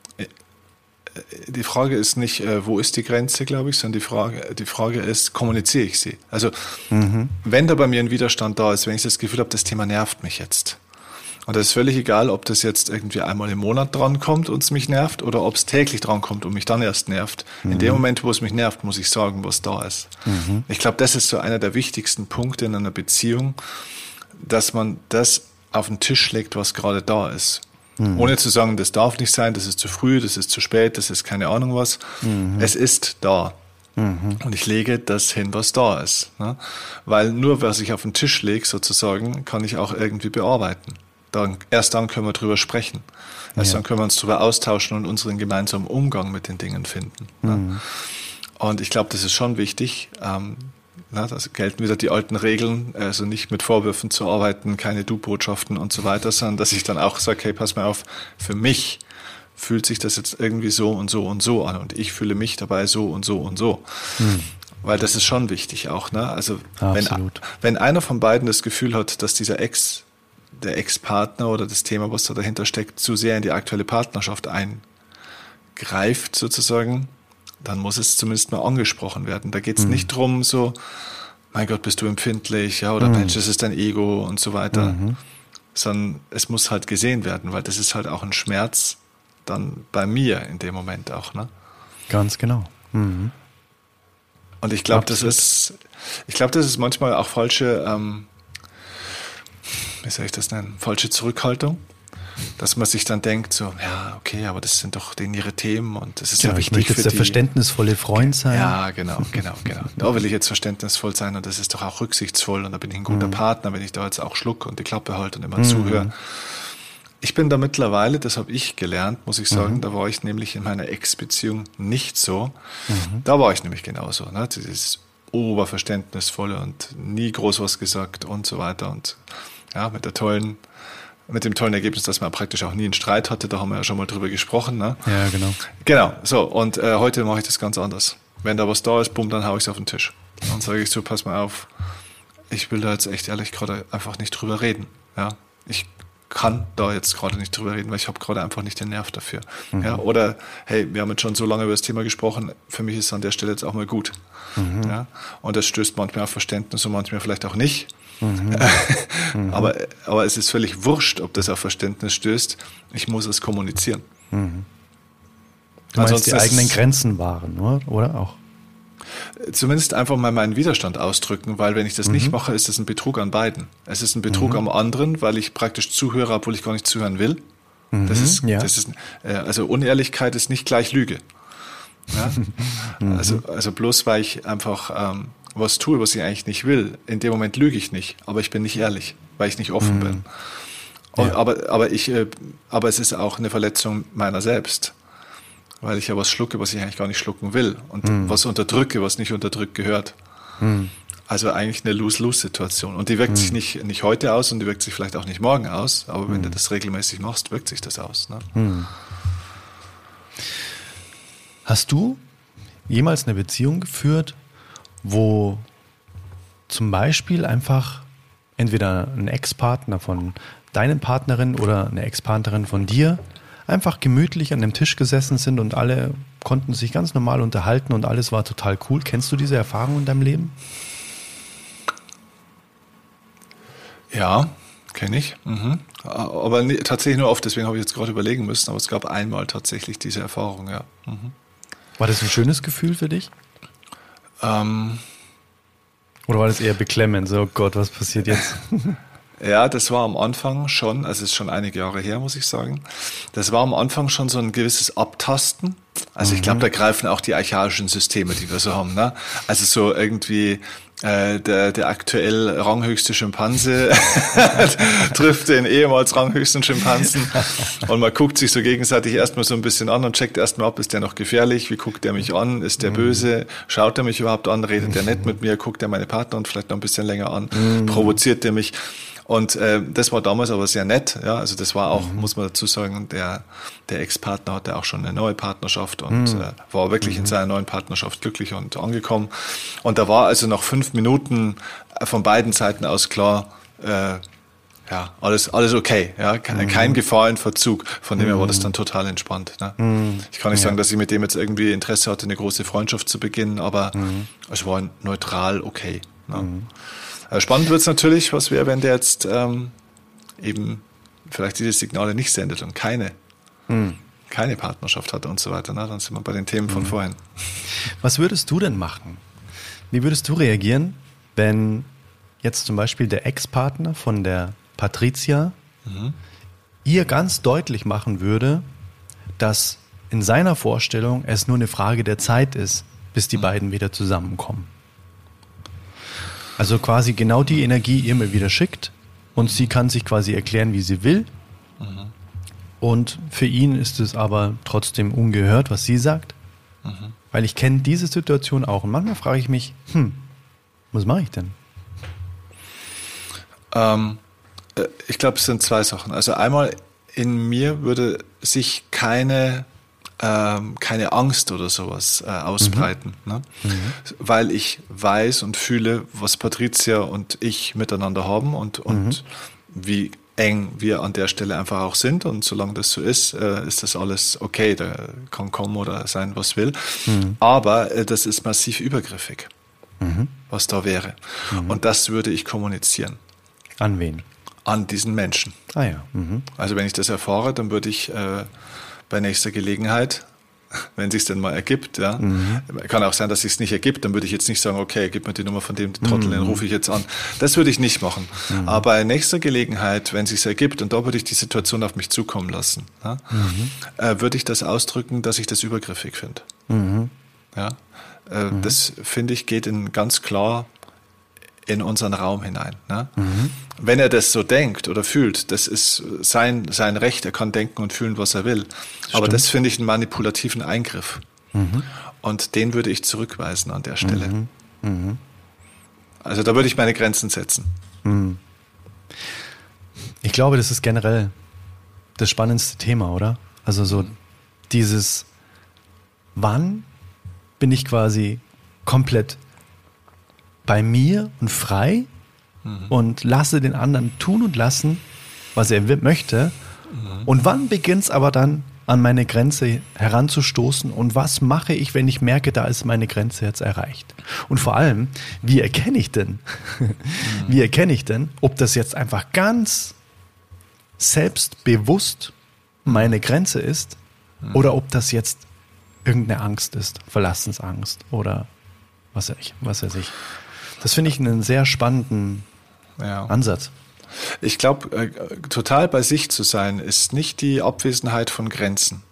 die Frage ist nicht, wo ist die Grenze, glaube ich, sondern die Frage ist, kommuniziere ich sie? Also, wenn da bei mir ein Widerstand da ist, wenn ich das Gefühl habe, das Thema nervt mich jetzt. Und das ist völlig egal, ob das jetzt irgendwie einmal im Monat drankommt und es mich nervt oder ob es täglich drankommt und mich dann erst nervt. In dem Moment, wo es mich nervt, muss ich sagen, was da ist. Ich glaube, das ist so einer der wichtigsten Punkte in einer Beziehung, dass man das auf den Tisch legt, was gerade da ist. Ohne zu sagen, das darf nicht sein, das ist zu früh, das ist zu spät, das ist keine Ahnung was. Es ist da. Und ich lege das hin, was da ist. Ne? Weil nur, was ich auf den Tisch lege, sozusagen, kann ich auch irgendwie bearbeiten. Erst dann können wir drüber sprechen. Erst dann können wir uns darüber austauschen und unseren gemeinsamen Umgang mit den Dingen finden. Ne? Und ich glaube, das ist schon wichtig. Da gelten wieder die alten Regeln, also nicht mit Vorwürfen zu arbeiten, keine Du-Botschaften und so weiter, sondern dass ich dann auch sage, hey, pass mal auf, für mich fühlt sich das jetzt irgendwie so und so und so an und ich fühle mich dabei so und so und so. Weil das ist schon wichtig auch. Ne? Also wenn einer von beiden das Gefühl hat, dass der Ex-Partner oder das Thema, was da dahinter steckt, zu sehr in die aktuelle Partnerschaft eingreift sozusagen, dann muss es zumindest mal angesprochen werden. Da geht es nicht drum so, mein Gott, bist du empfindlich, ja, oder Mensch, das ist dein Ego und so weiter, sondern es muss halt gesehen werden, weil das ist halt auch ein Schmerz dann bei mir in dem Moment auch, ne? Ganz genau. Und ich glaube, das ist manchmal auch falsche, wie soll ich das nennen, falsche Zurückhaltung. Dass man sich dann denkt, so, ja, okay, aber das sind doch denen ihre Themen und das ist ja wichtig. Ich möchte jetzt der verständnisvolle Freund sein. Ja, genau. Da will ich jetzt verständnisvoll sein und das ist doch auch rücksichtsvoll und da bin ich ein guter Partner, wenn ich da jetzt auch schlucke und die Klappe halte und immer zuhöre. Ich bin da mittlerweile, das habe ich gelernt, muss ich sagen, da war ich nämlich in meiner Ex-Beziehung nicht so. Da war ich nämlich genauso. Ne? Dieses oberverständnisvoll und nie groß was gesagt und so weiter. Und ja, mit dem tollen Ergebnis, dass man praktisch auch nie einen Streit hatte, da haben wir ja schon mal drüber gesprochen. Ne? Ja, genau. Genau, so, und heute mache ich das ganz anders. Wenn da was da ist, bumm, dann hau ich es auf den Tisch. Dann sage ich so, pass mal auf, ich will da jetzt echt ehrlich gerade einfach nicht drüber reden. Ja, ich kann da jetzt gerade nicht drüber reden, weil ich habe gerade einfach nicht den Nerv dafür. Ja, oder, hey, wir haben jetzt schon so lange über das Thema gesprochen, für mich ist es an der Stelle jetzt auch mal gut. Ja, und das stößt manchmal auf Verständnis und manchmal vielleicht auch nicht. Aber es ist völlig wurscht, ob das auf Verständnis stößt. Ich muss es kommunizieren. Du meinst, die eigenen Grenzen wahren, oder auch? Zumindest einfach mal meinen Widerstand ausdrücken, weil wenn ich das nicht mache, ist es ein Betrug an beiden. Es ist ein Betrug am anderen, weil ich praktisch zuhöre, obwohl ich gar nicht zuhören will. Also Unehrlichkeit ist nicht gleich Lüge. Ja? Also bloß weil ich einfach was tue, was ich eigentlich nicht will, in dem Moment lüge ich nicht, aber ich bin nicht ehrlich, weil ich nicht offen bin. Ja. Aber es ist auch eine Verletzung meiner selbst. Weil ich ja was schlucke, was ich eigentlich gar nicht schlucken will. Und was unterdrücke, was nicht unterdrückt gehört. Also eigentlich eine Lose-Lose-Situation. Und die wirkt sich nicht heute aus und die wirkt sich vielleicht auch nicht morgen aus. Aber wenn du das regelmäßig machst, wirkt sich das aus. Ne? Hast du jemals eine Beziehung geführt, wo zum Beispiel einfach entweder ein Ex-Partner von deinen Partnerin oder eine Ex-Partnerin von dir einfach gemütlich an dem Tisch gesessen sind und alle konnten sich ganz normal unterhalten und alles war total cool. Kennst du diese Erfahrung in deinem Leben? Ja, kenne ich. Aber tatsächlich nur oft, deswegen habe ich jetzt gerade überlegen müssen, aber es gab einmal tatsächlich diese Erfahrung, ja. War das ein schönes Gefühl für dich? Oder war das eher beklemmend? So, oh Gott, was passiert jetzt? Ja, das war am Anfang schon, also es ist schon einige Jahre her, muss ich sagen. Das war am Anfang schon so ein gewisses Abtasten. Also ich glaube, da greifen auch die archaischen Systeme, die wir so haben. Ne? Also so irgendwie der aktuell ranghöchste Schimpanse trifft den ehemals ranghöchsten Schimpansen und man guckt sich so gegenseitig erstmal so ein bisschen an und checkt erstmal ab, ist der noch gefährlich, wie guckt der mich an, ist der böse, schaut er mich überhaupt an, redet der nett mit mir, guckt er meine Partnerin vielleicht noch ein bisschen länger an, provoziert der mich. Und das war damals aber sehr nett, ja, also das war auch, muss man dazu sagen, der Ex-Partner hatte auch schon eine neue Partnerschaft und war wirklich in seiner neuen Partnerschaft glücklich und angekommen. Und da war also nach 5 Minuten von beiden Seiten aus klar, ja, alles okay, ja, kein Gefahr in Verzug, von dem her war das dann total entspannt. Ne? Ich kann nicht sagen, dass ich mit dem jetzt irgendwie Interesse hatte, eine große Freundschaft zu beginnen, aber es war neutral okay. Ne? Spannend wird es natürlich, was wäre, wenn der jetzt eben vielleicht diese Signale nicht sendet und keine Partnerschaft hat und so weiter. Na, dann sind wir bei den Themen von vorhin. Was würdest du denn machen? Wie würdest du reagieren, wenn jetzt zum Beispiel der Ex-Partner von der Patricia ihr ganz deutlich machen würde, dass in seiner Vorstellung es nur eine Frage der Zeit ist, bis die beiden wieder zusammenkommen? Also quasi genau die Energie ihr mal wieder schickt und sie kann sich quasi erklären, wie sie will. Und für ihn ist es aber trotzdem ungehört, was sie sagt. Weil ich kenne diese Situation auch. Und manchmal frage ich mich, was mache ich denn? Ich glaube, es sind 2 Sachen. Also einmal, in mir würde sich keine Angst oder sowas ausbreiten, ne? Weil ich weiß und fühle, was Patricia und ich miteinander haben und wie eng wir an der Stelle einfach auch sind und solange das so ist, ist das alles okay, da kann kommen oder sein, was will. Aber das ist massiv übergriffig, was da wäre. Und das würde ich kommunizieren. An wen? An diesen Menschen. Ah ja. Also wenn ich das erfahre, dann würde ich bei nächster Gelegenheit, wenn es sich denn mal ergibt, ja, kann auch sein, dass es sich nicht ergibt, dann würde ich jetzt nicht sagen, okay, gib mir die Nummer von dem Trottel, den rufe ich jetzt an. Das würde ich nicht machen. Aber bei nächster Gelegenheit, wenn es sich ergibt, und da würde ich die Situation auf mich zukommen lassen, ja, würde ich das ausdrücken, dass ich das übergriffig finde. Ja, das, finde ich, geht ganz klar in unseren Raum hinein. Ne? Wenn er das so denkt oder fühlt, das ist sein Recht, er kann denken und fühlen, was er will. Aber das finde ich einen manipulativen Eingriff. Und den würde ich zurückweisen an der Stelle. Also da würde ich meine Grenzen setzen. Ich glaube, das ist generell das spannendste Thema, oder? Also so dieses, wann bin ich quasi komplett bei mir und frei und lasse den anderen tun und lassen, was er möchte. Und wann beginnt es aber dann an meine Grenze heranzustoßen und was mache ich, wenn ich merke, da ist meine Grenze jetzt erreicht? Und vor allem, wie erkenne ich denn, ob das jetzt einfach ganz selbstbewusst meine Grenze ist oder ob das jetzt irgendeine Angst ist, Verlassensangst oder was weiß ich. Das finde ich einen sehr spannenden Ansatz. Ich glaube, total bei sich zu sein, ist nicht die Abwesenheit von Grenzen.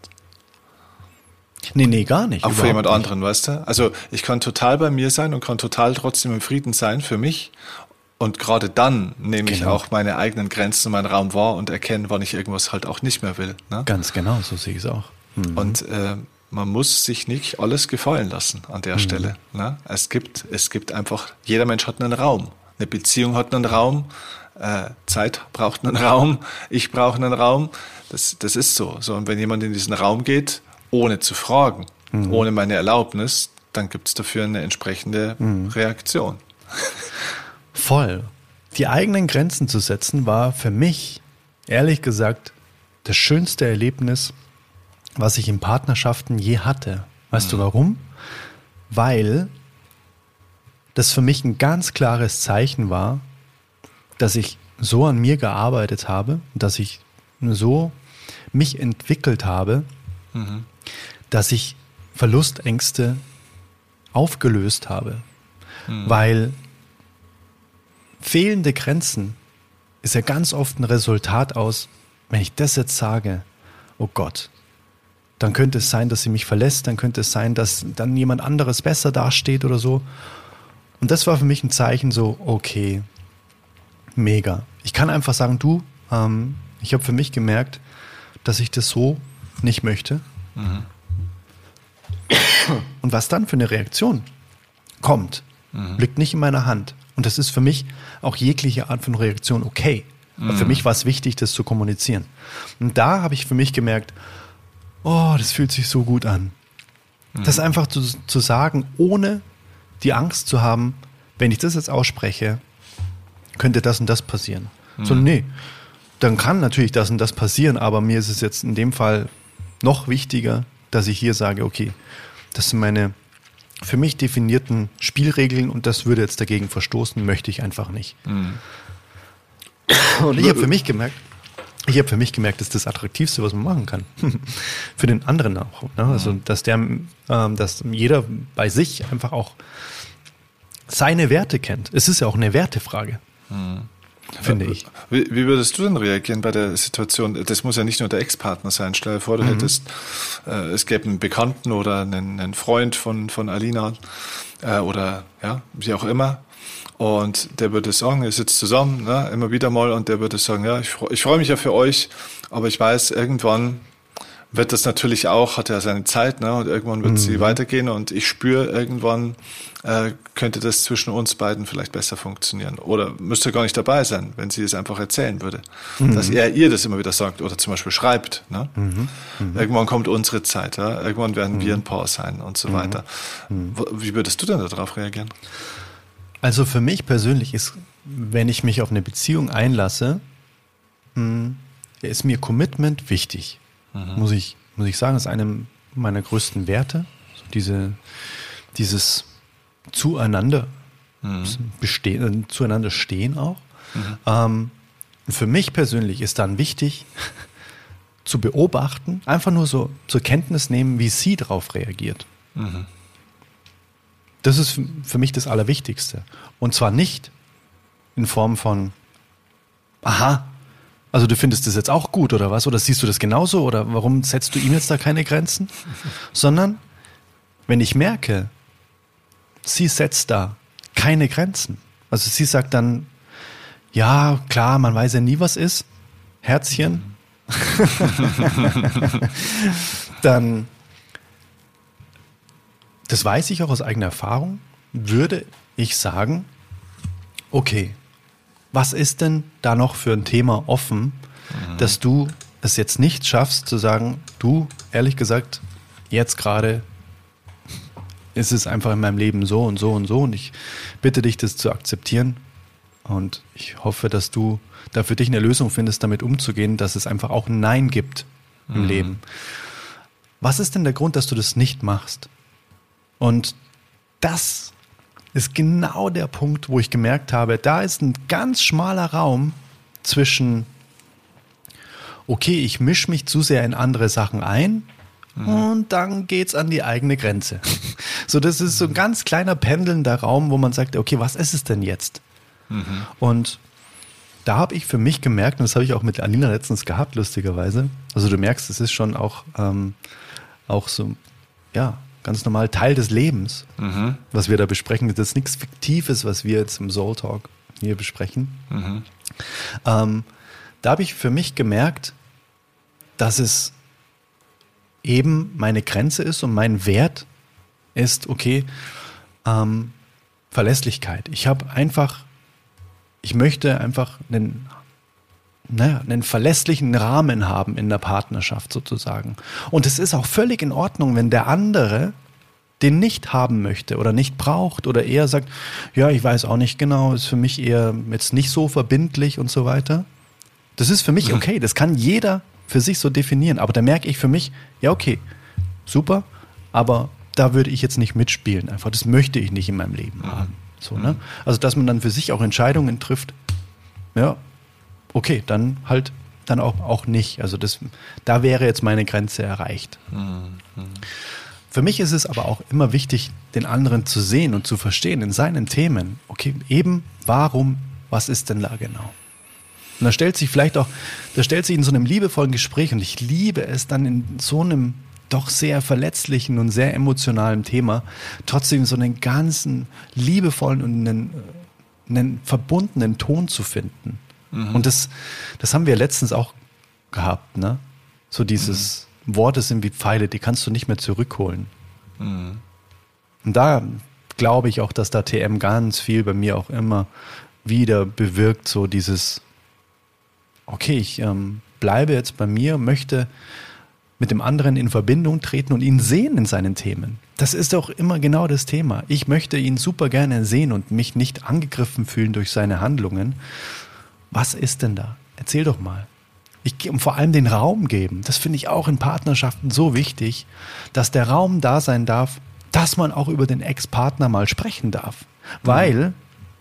Nee, gar nicht. Auch für jemand anderen, weißt du? Also ich kann total bei mir sein und kann total trotzdem im Frieden sein für mich. Und gerade dann nehme ich auch meine eigenen Grenzen und meinen Raum wahr und erkenne, wann ich irgendwas halt auch nicht mehr will. Ne? Ganz genau, so sehe ich es auch. Und man muss sich nicht alles gefallen lassen an der Stelle. Ne? Es gibt einfach, jeder Mensch hat einen Raum. Eine Beziehung hat einen Raum. Zeit braucht einen Raum, ich brauche einen Raum, das ist so. Und wenn jemand in diesen Raum geht, ohne zu fragen, ohne meine Erlaubnis, dann gibt es dafür eine entsprechende Reaktion. Voll. Die eigenen Grenzen zu setzen war für mich, ehrlich gesagt, das schönste Erlebnis, was ich in Partnerschaften je hatte. Weißt du warum? Weil das für mich ein ganz klares Zeichen war, dass ich so an mir gearbeitet habe, dass ich so mich entwickelt habe, dass ich Verlustängste aufgelöst habe. Weil fehlende Grenzen ist ja ganz oft ein Resultat aus, wenn ich das jetzt sage, oh Gott, dann könnte es sein, dass sie mich verlässt, dann könnte es sein, dass dann jemand anderes besser dasteht oder so. Und das war für mich ein Zeichen so, okay, mega. Ich kann einfach sagen, ich habe für mich gemerkt, dass ich das so nicht möchte. Und was dann für eine Reaktion kommt, liegt nicht in meiner Hand. Und das ist für mich auch jegliche Art von Reaktion okay. Aber für mich war es wichtig, das zu kommunizieren. Und da habe ich für mich gemerkt, oh, das fühlt sich so gut an. Das einfach zu sagen, ohne die Angst zu haben, wenn ich das jetzt ausspreche, könnte das und das passieren. So, nee, dann kann natürlich das und das passieren, aber mir ist es jetzt in dem Fall noch wichtiger, dass ich hier sage, okay, das sind meine für mich definierten Spielregeln und das würde jetzt dagegen verstoßen, möchte ich einfach nicht. Und ich habe für mich gemerkt, das ist das Attraktivste, was man machen kann. Für den anderen auch. Ne? Also, dass jeder bei sich einfach auch seine Werte kennt. Es ist ja auch eine Wertefrage. Finde ich. Wie würdest du denn reagieren bei der Situation? Das muss ja nicht nur der Ex-Partner sein. Stell dir vor, du hättest, es gäbe einen Bekannten oder einen Freund von Alina oder ja, wie auch immer. Und der würde sagen, ihr sitzt zusammen, ne, immer wieder mal, und der würde sagen, ja, ich freue mich ja für euch, aber ich weiß, irgendwann wird das natürlich auch, hat ja seine Zeit, ne, und irgendwann wird sie weitergehen und ich spüre, irgendwann könnte das zwischen uns beiden vielleicht besser funktionieren. Oder müsste gar nicht dabei sein, wenn sie es einfach erzählen würde. Dass ihr das immer wieder sagt oder zum Beispiel schreibt. Ne? Irgendwann kommt unsere Zeit, ja? Irgendwann werden wir ein Paar sein und so weiter. Wie würdest du denn darauf reagieren? Also für mich persönlich ist, wenn ich mich auf eine Beziehung einlasse, ist mir Commitment wichtig. Muss ich sagen, das ist einem meiner größten Werte. Dieses zueinander zueinander stehen auch. Für mich persönlich ist dann wichtig zu beobachten, einfach nur so zur Kenntnis nehmen, wie sie darauf reagiert. Das ist für mich das Allerwichtigste. Und zwar nicht in Form von, aha, also du findest das jetzt auch gut oder was? Oder siehst du das genauso? Oder warum setzt du ihm jetzt da keine Grenzen? Sondern, wenn ich merke, sie setzt da keine Grenzen. Also sie sagt dann, ja, klar, man weiß ja nie, was ist. Herzchen. Dann, das weiß ich auch aus eigener Erfahrung, würde ich sagen, okay, was ist denn da noch für ein Thema offen, dass du es jetzt nicht schaffst zu sagen, du, ehrlich gesagt, jetzt gerade ist es einfach in meinem Leben so und so und so und ich bitte dich, das zu akzeptieren und ich hoffe, dass du da für dich eine Lösung findest, damit umzugehen, dass es einfach auch ein Nein gibt im Leben. Was ist denn der Grund, dass du das nicht machst? Und das ist genau der Punkt, wo ich gemerkt habe, da ist ein ganz schmaler Raum zwischen, okay, ich mische mich zu sehr in andere Sachen ein und dann geht's an die eigene Grenze. So, das ist so ein ganz kleiner pendelnder Raum, wo man sagt, okay, was ist es denn jetzt? Und da habe ich für mich gemerkt, und das habe ich auch mit Alina letztens gehabt, lustigerweise, also du merkst, es ist schon auch so, ja, ganz normal Teil des Lebens, was wir da besprechen. Das ist nichts Fiktives, was wir jetzt im Soul Talk hier besprechen. Da habe ich für mich gemerkt, dass es eben meine Grenze ist und mein Wert ist, okay, Verlässlichkeit. Ich möchte einfach einen verlässlichen Rahmen haben in der Partnerschaft sozusagen. Und es ist auch völlig in Ordnung, wenn der andere den nicht haben möchte oder nicht braucht oder eher sagt, ja, ich weiß auch nicht genau, ist für mich eher jetzt nicht so verbindlich und so weiter. Das ist für mich okay, das kann jeder für sich so definieren. Aber da merke ich für mich, ja okay, super, aber da würde ich jetzt nicht mitspielen. Einfach, das möchte ich nicht in meinem Leben haben. So, ne? Also, dass man dann für sich auch Entscheidungen trifft, ja, okay, dann halt dann auch nicht. Also da wäre jetzt meine Grenze erreicht. Für mich ist es aber auch immer wichtig, den anderen zu sehen und zu verstehen in seinen Themen. Okay, eben, warum, was ist denn da genau? Und da stellt sich in so einem liebevollen Gespräch, und ich liebe es dann in so einem doch sehr verletzlichen und sehr emotionalen Thema, trotzdem so einen ganzen liebevollen und einen verbundenen Ton zu finden. Und das haben wir letztens auch gehabt, ne? So dieses Worte sind wie Pfeile, die kannst du nicht mehr zurückholen. Und da glaube ich auch, dass da TM ganz viel bei mir auch immer wieder bewirkt, so dieses, okay, ich bleibe jetzt bei mir, möchte mit dem anderen in Verbindung treten und ihn sehen in seinen Themen. Das ist doch immer genau das Thema. Ich möchte ihn super gerne sehen und mich nicht angegriffen fühlen durch seine Handlungen. Was ist denn da? Erzähl doch mal. Und vor allem den Raum geben. Das finde ich auch in Partnerschaften so wichtig, dass der Raum da sein darf, dass man auch über den Ex-Partner mal sprechen darf. Weil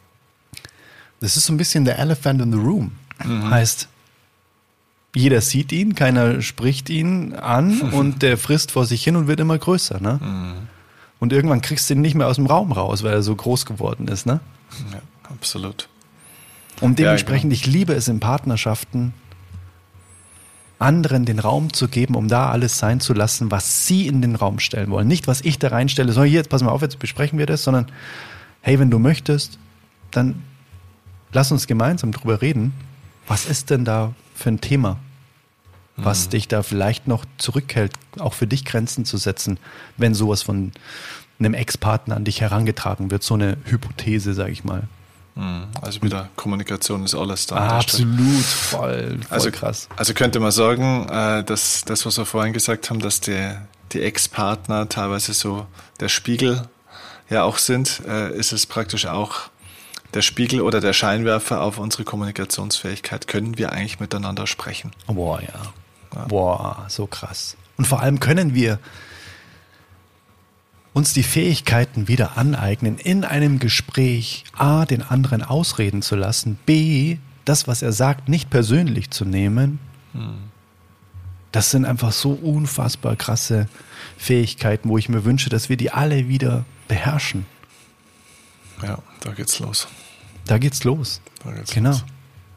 das ist so ein bisschen der Elephant in the Room. Heißt, jeder sieht ihn, keiner spricht ihn an und der frisst vor sich hin und wird immer größer. Ne? Und irgendwann kriegst du ihn nicht mehr aus dem Raum raus, weil er so groß geworden ist. Ne? Ja, absolut. Und dementsprechend, ich liebe es in Partnerschaften, anderen den Raum zu geben, um da alles sein zu lassen, was sie in den Raum stellen wollen. Nicht, was ich da reinstelle, so hier, jetzt pass mal auf, jetzt besprechen wir das, sondern hey, wenn du möchtest, dann lass uns gemeinsam drüber reden. Was ist denn da für ein Thema, was dich da vielleicht noch zurückhält, auch für dich Grenzen zu setzen, wenn sowas von einem Ex-Partner an dich herangetragen wird, so eine Hypothese, sage ich mal. Also wieder Kommunikation ist alles da. Absolut, voll krass. Also könnte man sagen, dass das, was wir vorhin gesagt haben, dass die Ex-Partner teilweise so der Spiegel ja auch sind, ist es praktisch auch der Spiegel oder der Scheinwerfer auf unsere Kommunikationsfähigkeit. Können wir eigentlich miteinander sprechen? Boah, ja. Boah, so krass. Und vor allem können wir uns die Fähigkeiten wieder aneignen, in einem Gespräch A, den anderen ausreden zu lassen, B, das, was er sagt, nicht persönlich zu nehmen. Das sind einfach so unfassbar krasse Fähigkeiten, wo ich mir wünsche, dass wir die alle wieder beherrschen. Ja, da geht's los. Da geht's los. Genau. Los.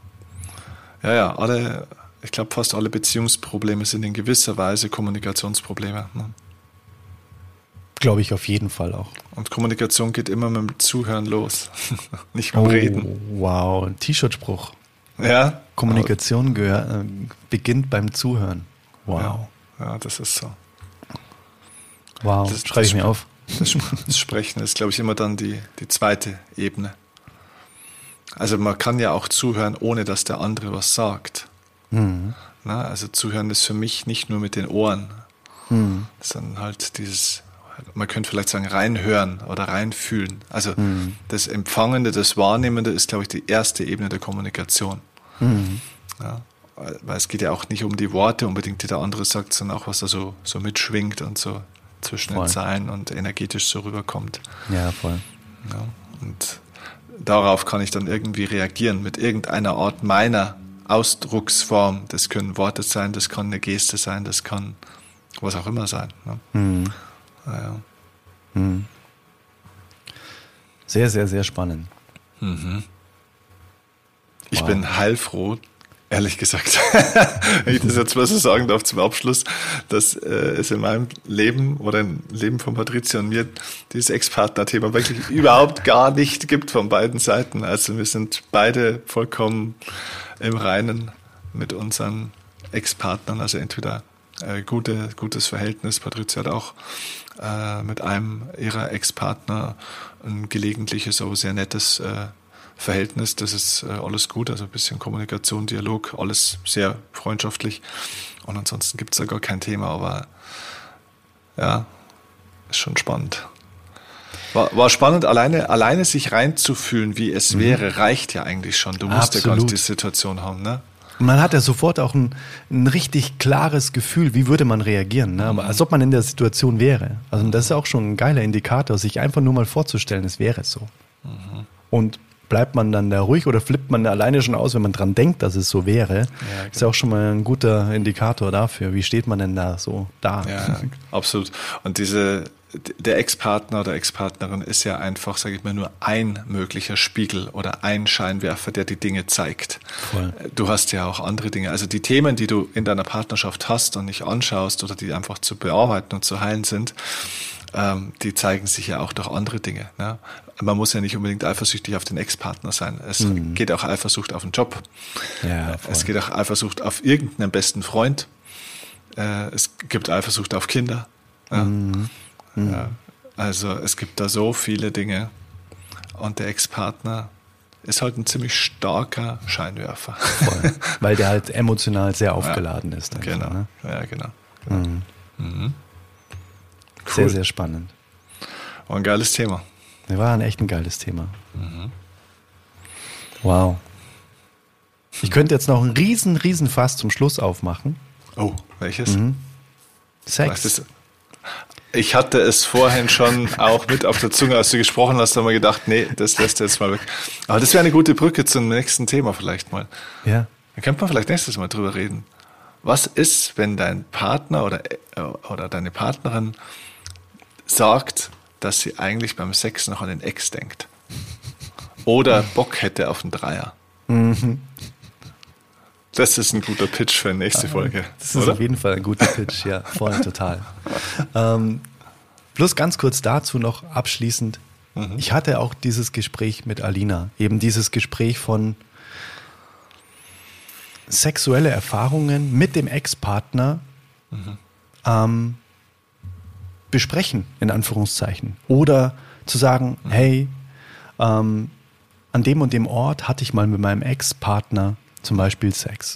Ja, ich glaube, fast alle Beziehungsprobleme sind in gewisser Weise Kommunikationsprobleme. Ne? Glaube ich auf jeden Fall auch. Und Kommunikation geht immer mit dem Zuhören los, nicht mit dem Reden. Wow, ein T-Shirt-Spruch. Ja. Kommunikation beginnt beim Zuhören. Wow. Ja, das ist so. Wow, schreibe ich mir auf. Das Sprechen ist, glaube ich, immer dann die zweite Ebene. Also man kann ja auch zuhören, ohne dass der andere was sagt. Na, also zuhören ist für mich nicht nur mit den Ohren, sondern halt dieses, man könnte vielleicht sagen, reinhören oder reinfühlen. Also das Empfangende, das Wahrnehmende ist, glaube ich, die erste Ebene der Kommunikation. Ja, weil es geht ja auch nicht um die Worte unbedingt, die der andere sagt, sondern auch, was da so mitschwingt und so zwischen den Zeilen und energetisch so rüberkommt. Ja, voll. Ja, und darauf kann ich dann irgendwie reagieren mit irgendeiner Art meiner Ausdrucksform. Das können Worte sein, das kann eine Geste sein, das kann was auch immer sein. Ne? Ja. Sehr, sehr, sehr spannend. Ich bin heilfroh, ehrlich gesagt, wenn ich das jetzt mal so sagen darf zum Abschluss, dass es in meinem Leben oder im Leben von Patricia und mir dieses Ex-Partner-Thema wirklich überhaupt gar nicht gibt von beiden Seiten. Also wir sind beide vollkommen im Reinen mit unseren Ex-Partnern, also entweder gutes Verhältnis. Patricia hat auch mit einem ihrer Ex-Partner ein gelegentliches, aber sehr nettes Verhältnis. Das ist alles gut, also ein bisschen Kommunikation, Dialog, alles sehr freundschaftlich. Und ansonsten gibt es da gar kein Thema, aber ja, ist schon spannend. War spannend, alleine sich reinzufühlen, wie es wäre, reicht ja eigentlich schon. Du musst ja gar nicht die Situation haben, ne? Man hat ja sofort auch ein richtig klares Gefühl, wie würde man reagieren, ne? Aber als ob man in der Situation wäre. Also das ist auch schon ein geiler Indikator, sich einfach nur mal vorzustellen, es wäre so. Und bleibt man dann da ruhig oder flippt man alleine schon aus, wenn man dran denkt, dass es so wäre? Ja, genau. Ist ja auch schon mal ein guter Indikator dafür. Wie steht man denn da so da? Ja, absolut. Und der Ex-Partner oder Ex-Partnerin ist ja einfach, sage ich mal, nur ein möglicher Spiegel oder ein Scheinwerfer, der die Dinge zeigt. Voll. Du hast ja auch andere Dinge. Also die Themen, die du in deiner Partnerschaft hast und nicht anschaust oder die einfach zu bearbeiten und zu heilen sind, die zeigen sich ja auch durch andere Dinge. Ne? Man muss ja nicht unbedingt eifersüchtig auf den Ex-Partner sein. Es geht auch Eifersucht auf den Job. Ja, es geht auch Eifersucht auf irgendeinen besten Freund. Es gibt Eifersucht auf Kinder. Ja. Ja, also es gibt da so viele Dinge. Und der Ex-Partner ist halt ein ziemlich starker Scheinwerfer. Voll. Weil der halt emotional sehr aufgeladen ist. Genau. Ne? Ja, genau. Cool. Sehr, sehr spannend. War ein geiles Thema. War echt ein geiles Thema. Wow. Ich könnte jetzt noch einen riesen Fass zum Schluss aufmachen. Oh, welches? Sex. Ich hatte es vorhin schon auch mit auf der Zunge, als du gesprochen hast, haben wir gedacht, nee, das lässt du jetzt mal weg. Aber das wäre eine gute Brücke zum nächsten Thema vielleicht mal. Ja. Da könnte man vielleicht nächstes Mal drüber reden. Was ist, wenn dein Partner oder deine Partnerin sagt, dass sie eigentlich beim Sex noch an den Ex denkt? Oder Bock hätte auf einen Dreier? Das ist ein guter Pitch für die nächste Folge. Das ist auf jeden Fall ein guter Pitch, ja, voll, total. Bloß ganz kurz dazu noch abschließend. Ich hatte auch dieses Gespräch mit Alina, eben dieses Gespräch von sexuelle Erfahrungen mit dem Ex-Partner besprechen, in Anführungszeichen. Oder zu sagen, hey, an dem und dem Ort hatte ich mal mit meinem Ex-Partner zum Beispiel Sex.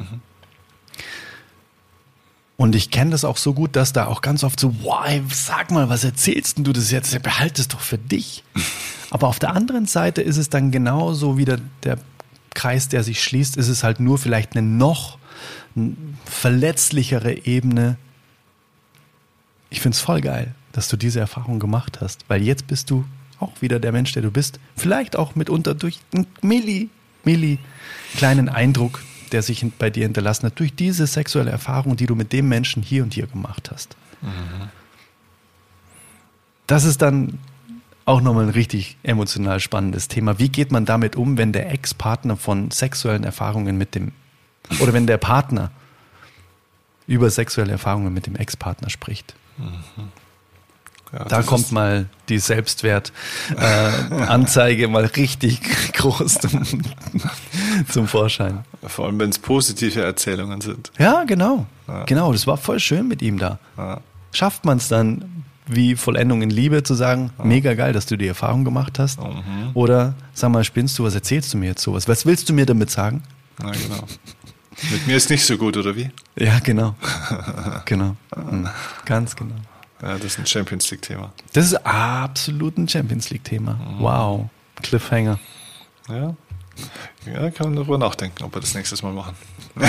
Und ich kenne das auch so gut, dass da auch ganz oft so, wow, sag mal, was erzählst denn du das jetzt? Behalte es doch für dich. Aber auf der anderen Seite ist es dann genauso wieder der Kreis, der sich schließt, ist es halt nur vielleicht eine noch verletzlichere Ebene. Ich finde es voll geil, dass du diese Erfahrung gemacht hast, weil jetzt bist du auch wieder der Mensch, der du bist. Vielleicht auch mitunter durch einen Milli kleinen Eindruck, der sich bei dir hinterlassen hat, durch diese sexuelle Erfahrung, die du mit dem Menschen hier und hier gemacht hast. Das ist dann auch nochmal ein richtig emotional spannendes Thema. Wie geht man damit um, wenn der Ex-Partner von sexuellen Erfahrungen oder wenn der Partner über sexuelle Erfahrungen mit dem Ex-Partner spricht? Ja, da kommt mal die Selbstwertanzeige mal richtig groß zum Vorschein. Vor allem, wenn es positive Erzählungen sind. Ja, genau. Ja. Genau, das war voll schön mit ihm da. Ja. Schafft man es dann, wie Vollendung in Liebe zu sagen, mega geil, dass du die Erfahrung gemacht hast. Oder sag mal, spinnst du, was erzählst du mir jetzt sowas? Was willst du mir damit sagen? Ja, genau. Mit mir ist nicht so gut, oder wie? Ja, genau. Genau. Ganz genau. Ja, das ist ein Champions League-Thema. Das ist absolut ein Champions League-Thema. Wow. Cliffhanger. Ja. Ja, kann man darüber nachdenken, ob wir das nächstes Mal machen.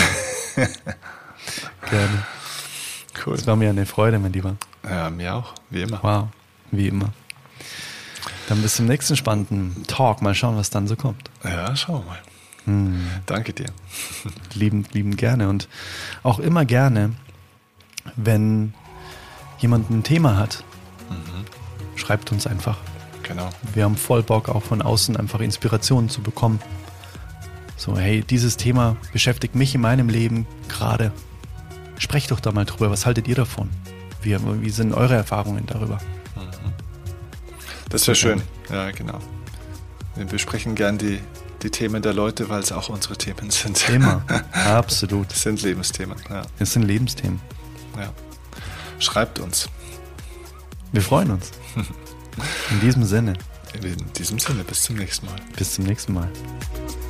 Gerne. Cool. Das war mir eine Freude, mein Lieber. Ja, mir auch, wie immer. Wow, wie immer. Dann bis zum nächsten spannenden Talk. Mal schauen, was dann so kommt. Ja, schauen wir mal. Danke dir. Lieben gerne. Und auch immer gerne, wenn jemand ein Thema hat, schreibt uns einfach. Genau. Wir haben voll Bock, auch von außen einfach Inspirationen zu bekommen. So, hey, dieses Thema beschäftigt mich in meinem Leben gerade. Sprecht doch da mal drüber. Was haltet ihr davon? Wie sind eure Erfahrungen darüber? Das wäre schön. Ja, genau. Wir besprechen gern die Themen der Leute, weil es auch unsere Themen sind. Immer. Absolut. Das sind Lebensthemen. Ja. Es sind Lebensthemen. Ja. Schreibt uns. Wir freuen uns. In diesem Sinne. In diesem Sinne, bis zum nächsten Mal. Bis zum nächsten Mal.